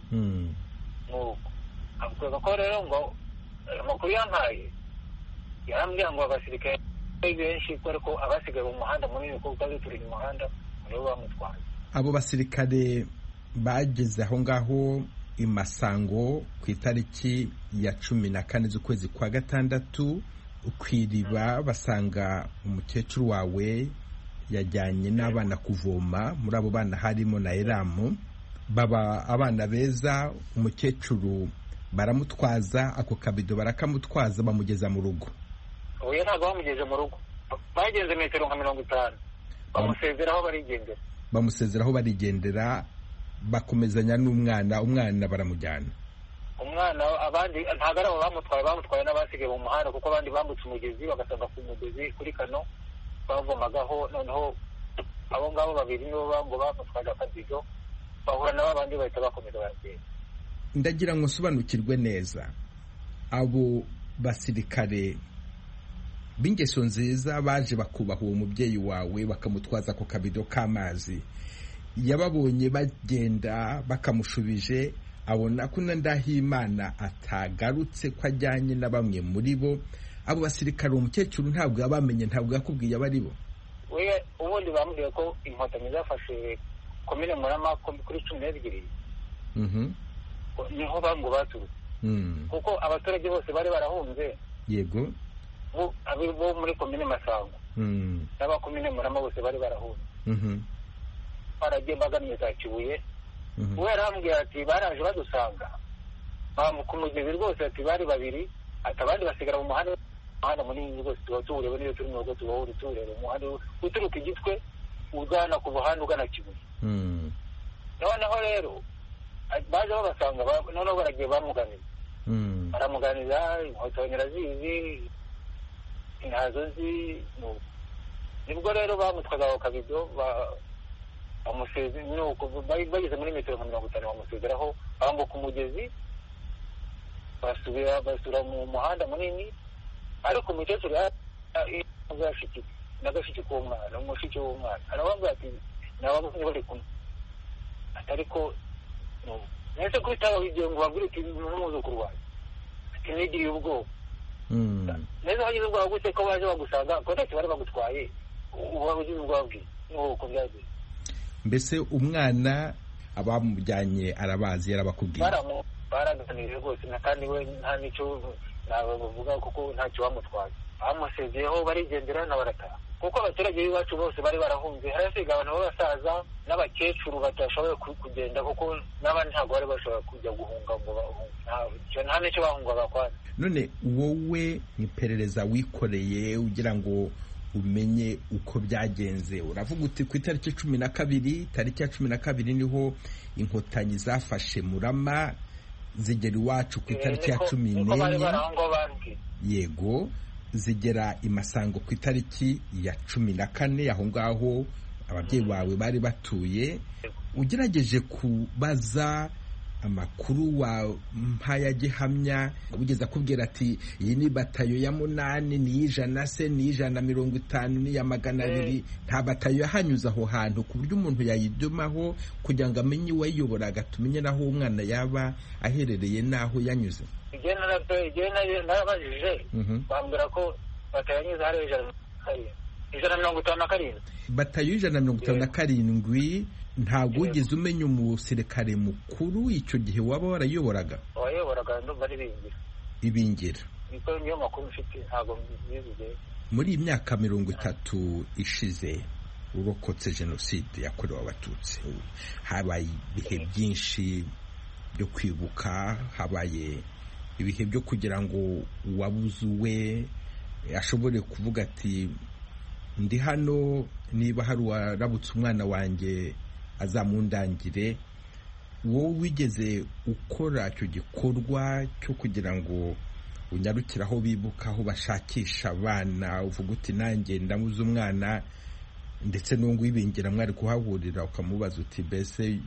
avuga ko rero ngo amakuru yampaye yarambwira ngo abasirikare benshi ariko abasigaye mu muhanda munini kuko twari turi mu muhanda nibo bamutwaye. Abo basirikare bageze aho ngaho i Masango ku itariki ya cumi na kane z'ukwezi kwa gatandatu kw'iriba, basanga umukecuru wawe yajyanye n'abana kuvoma. Muri abo bana harimo na Elamu. Baba abana beza, umukecuru baramutwaza, ako kabido barakamutwaza bamugeza mu rugo. Oya, ntabwo bamugeze mu rugo, bagenze metero nka mirongo itanu bamusezeraho barigendera. bamusezeraho barigendera bakomezanya n'umwana, umwana baramujyana. Umwana abandi ntabwo ari abo bamutwaye, bamutwaye n'abasigaye mu muhanda kuko abandi bambutse umugezi bagasanga ku mugezi kuri kano bavomagaho. Noneho abo ngabo babiri nibo ngo bamutwaje akabido, bahura nabo abandi bahita bakomeza baragenda. Ndagira ngo nsobanukirwe neza, abo basirikare b'ingeso nziza baje bakubaha uwo mubyeyi wawe bakamutwaza ku kabido k'amazi, yababonye bagenda bakamushubije, abona ko Ndahimana atagarutse ko ajyanye na bamwe muri bo. Abo basirikare umukecuru ntabwo yabamenye, ntabwo yakubwiye abari bo. we ubundi bambwiye ko inkotanyi zafashe komine Murama kuri cumi n'ebyiri niho bango baturutse, kuko abaturage bose bari barahunze. Yego, bo muri komine Masango n'abakomine Murama bose bari barahunze, baragiye bagamiye za Kibuye. we arambwira ati baraje badusanga ku mugezi rwose, ati bari babiri, ati abandi basigara mu muhanda umuhanda munini rwose tuba tuwureba, niyo turi mu rugo tuba uri tuwureba umuhanda uturuka Igitwe ugana ku buhanda ugana Kibuye. noneho rero baje babasanga, noneho baragiye bamuganira, baramuganira, inkotanyi arazizi ntazo nzi. nibwo rero bamutwaga ako kabido bamuseze, nuko bageze muri metero nka mirongo itanu bamusezeraho, bambuka umugezi basubira basura mu muhanda munini. ariko umukecuru yafite n'agashiki k'umwana, umushiki w'umwana, arababwira ati nababonye bari kumwe, ariko nese kwitaho igihe ngo babwire ati n'umwuzukuru wawe, ati nigiriye ubwoba. neza wagize ubwoba gute ko baje bagusanga ko ntacyo bari bagutwaye, uba ugize ubwoba bwe nuko byagiye. Mbese umwana abamujyanye arabazi, yarabakubwiye? baraganiriye rwose, kandi we nta n'icyo nabavuga kuko ntacyo bamutwaye. bamusezeyeho barigendera na barataha, kuko abaturage b'iwacu bose bari barahunze. harasiga abantu b'abasaza n'abakecuru batashoboye kugenda, kuko n'abandi ntabwo bari bashobora kujya guhunga ngo bahunge, nta n'icyo bahungaga kwanza. None wowe iperereza wikoreye ugira ngo umenye uko byagenze, uravuga uti ku itariki cumi na kabiri tariki ya cumi na kabiri niho inkotanyi zafashe Murama zigera iwacu ku itariki ya cumi n'enye. Yego, zigera i Masango ku itariki ya cumi na kane, aho ngaho ababyeyi bawe bari batuye. ugerageje kubaza amakuru wa mpaya gihamya ugeza kubwira ati iyi ni batayo ya munani, ni ijana se, ni ijana mirongo itanu, ni ya magana abiri, nta batayo yahanyuze aho hantu ku buryo umuntu yayidumaho kugira ngo amenye uwayiyoboraga, tumenye naho umwana yaba aherereye naho yanyuze. igihe narabajije bambwira ko batayo yanyuze hari ijana mirongo itanu na karindwi. Batayo ijana mirongo itanu na karindwi. Ntabwo ugeze umenya umusirikare mukuru icyo gihe waba warayoboraga? wayoboraga ndumva ari Ibingira. Ibingira niko niyo makuru mfite, ntabwo mbizi. Muri iyi myaka mirongo itatu ishize urokotse jenoside yakorewe abatutsi, habaye ibihe byinshi byo kwibuka, habaye ibihe byo kugira ngo uwabuze uwe ashobore kuvuga ati ndi hano, niba hari uwarabutse umwana wanjye azamundangire. wowe wigeze ukora icyo gikorwa cyo kugira ngo unyarukire aho bibuka aho bashakisha abana uvuga uti nanjye ndamuze umwana ndetse n'uwo ibingira mwari kuhahurira ukamubaza uti mbese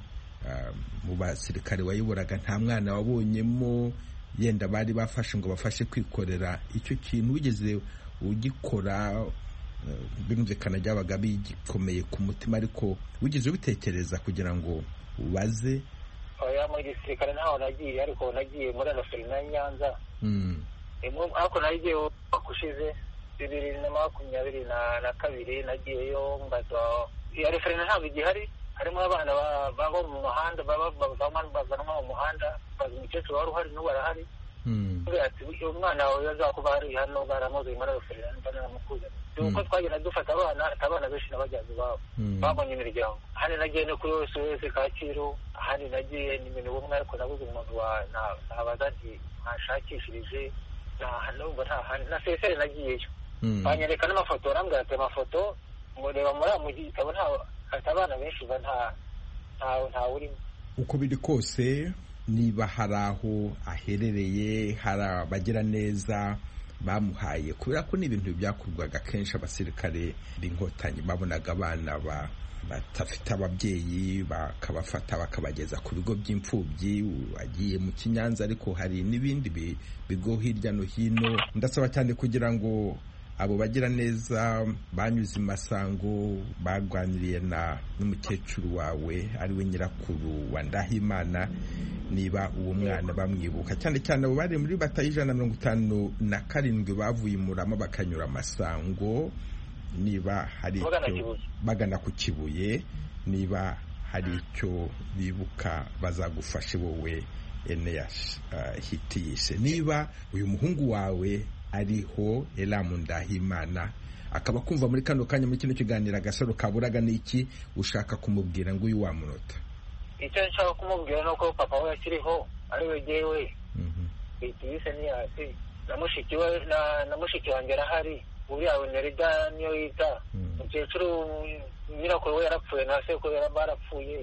mu basirikare wayoboraga nta mwana wabonyemo yenda bari bafashe ngo bafashe kwikorera icyo kintu wigeze ugikora birumvikana byabaga bigikomeye ku mutima ariko wigeze ubitekereza kugira ngo ubaze oya mu gisirikare ntaho nagiye ariko nagiye muri Referina ya Nyanza ariko nagiye kushize bibiri na makumyabiri na kabiri nagiyeyo mbaza iya Referina ntabwo igihari harimo abana baba mu muhanda baba bavanwa mu muhanda bazi umukecuru wari uhari n'ubu arahari ati umwana wawe yazakuba hari hano baramuze muri Referina ndanamukuze uko twagenda dufata abana abana benshi n'abajyazi babo babonye imiryango hano nagiye no kuri wese wese Kacyiru hano nagiye ni ibintu bumwe ariko nabuze umuntu wa nabaza nti mwashakishirije nta nta na sesere nagiyeyo banyereka n'amafoto arambwira ati amafoto mureba muri mu gitabo nta abana benshi ba nta nta urimo uko biri kose niba hari aho aherereye hari abagira neza bamuhaye kubera ko n'ibintu byakorwaga kenshi abasirikare b'inkotanyi babonaga abana batafite ababyeyi bakabafata bakabageza ku bigo by'imfubyi wagiye mu Kinyanza ariko hari n'ibindi bigo hirya no hino ndasaba cyane kugira ngo abo bagira neza banyuze imasango bagwaniriye na n'umukecuru wawe ari we nyirakuru wa Ndahimana niba uwo mwana bamwibuka cyane cyane abo bari muri batayo ijana na mirongo itanu na karindwi bavuye Murama bakanyura amasango niba hari icyo bagana ku Kibuye niba hari icyo bibuka bazagufashe wowe Eneas Hitiyise niba uyu muhungu wawe ariho Elamu Ndahimana akaba kumva muri kano kanya muri kino kiganiro Agasaro Kaburaga n'iki ushaka kumubwira ngo uyu wamunota icyo nshaka kumubwira nuko papa we akiriho ari we jewe Hitiyise ni ati namushiki we na mushiki wanjye arahari uriya Nerida niyo yita umukecuru nyirakuru we yarapfuye na se ko yarapfuye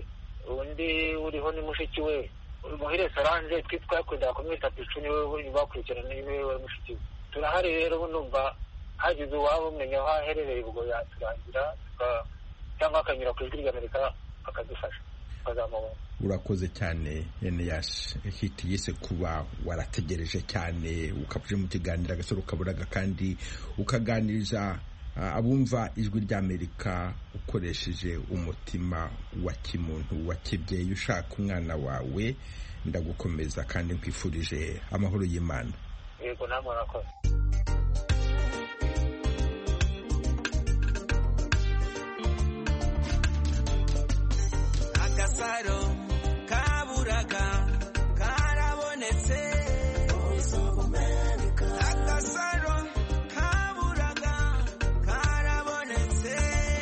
undi uriho ni mushiki we Muhire Solange twitwakwenda kumwita Pichu niwe bakurikirana niwe mushiki we turahari rero numva hagize uwaba umenya aho aherereye ubwo yaturangira cyangwa akanyura ku ijwi ry'Amerika akadufasha tukazamubona urakoze cyane Eneas Hitiyise kuba warategereje cyane ukabuje mu kiganiro Agasaro Kaburaga kandi ukaganiriza abumva ijwi ry'Amerika ukoresheje umutima wa kimuntu wa kibyeyi ushaka umwana wawe ndagukomeza kandi nkwifurije amahoro y'Imana yego namwe murakoze Agasaro Kaburaga karabonetse Agasaro Kaburaga karabonetse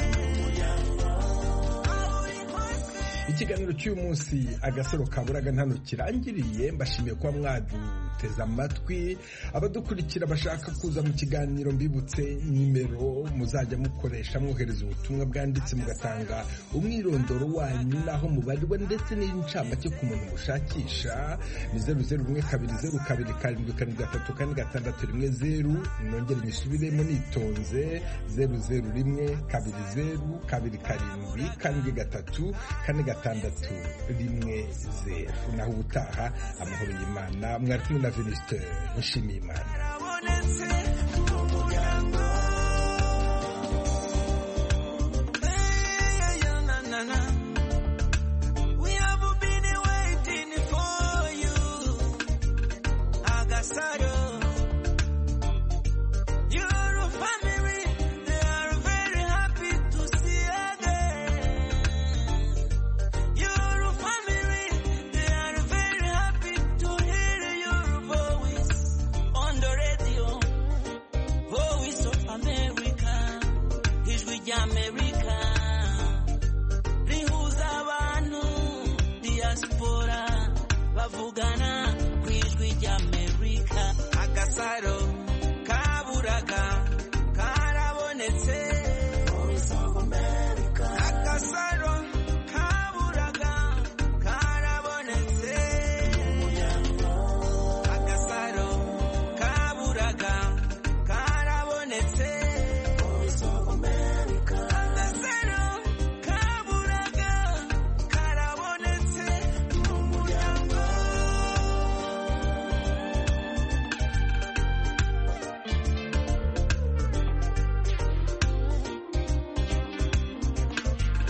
ikiganiro cy'uyu munsi Agasaro Kaburaga ntano kirangiriye mbashimiye kuba mwaduteze amatwi abadukurikira bashaka kuza mu kiganiro mbibutse nimero muzajya mukoresha mwohereza ubutumwa bwanditse mugatanga umwirondoro wanyu naho mubarirwa ndetse n'incamake ku muntu mushakisha ni zeru zeru rimwe kabiri zeru kabiri karindwi karindwi gatatu kane gatandatu rimwe zeru nongere nyisubiremo nitonze zeru zeru rimwe kabiri zeru kabiri karindwi karindwi gatatu kane gatandatu rimwe zeru naho ubutaha amahoro y'Imana mwari kumwe na Venuste Nshimiyimana. Bavugana ku ijwi ry'Amerika Agasaro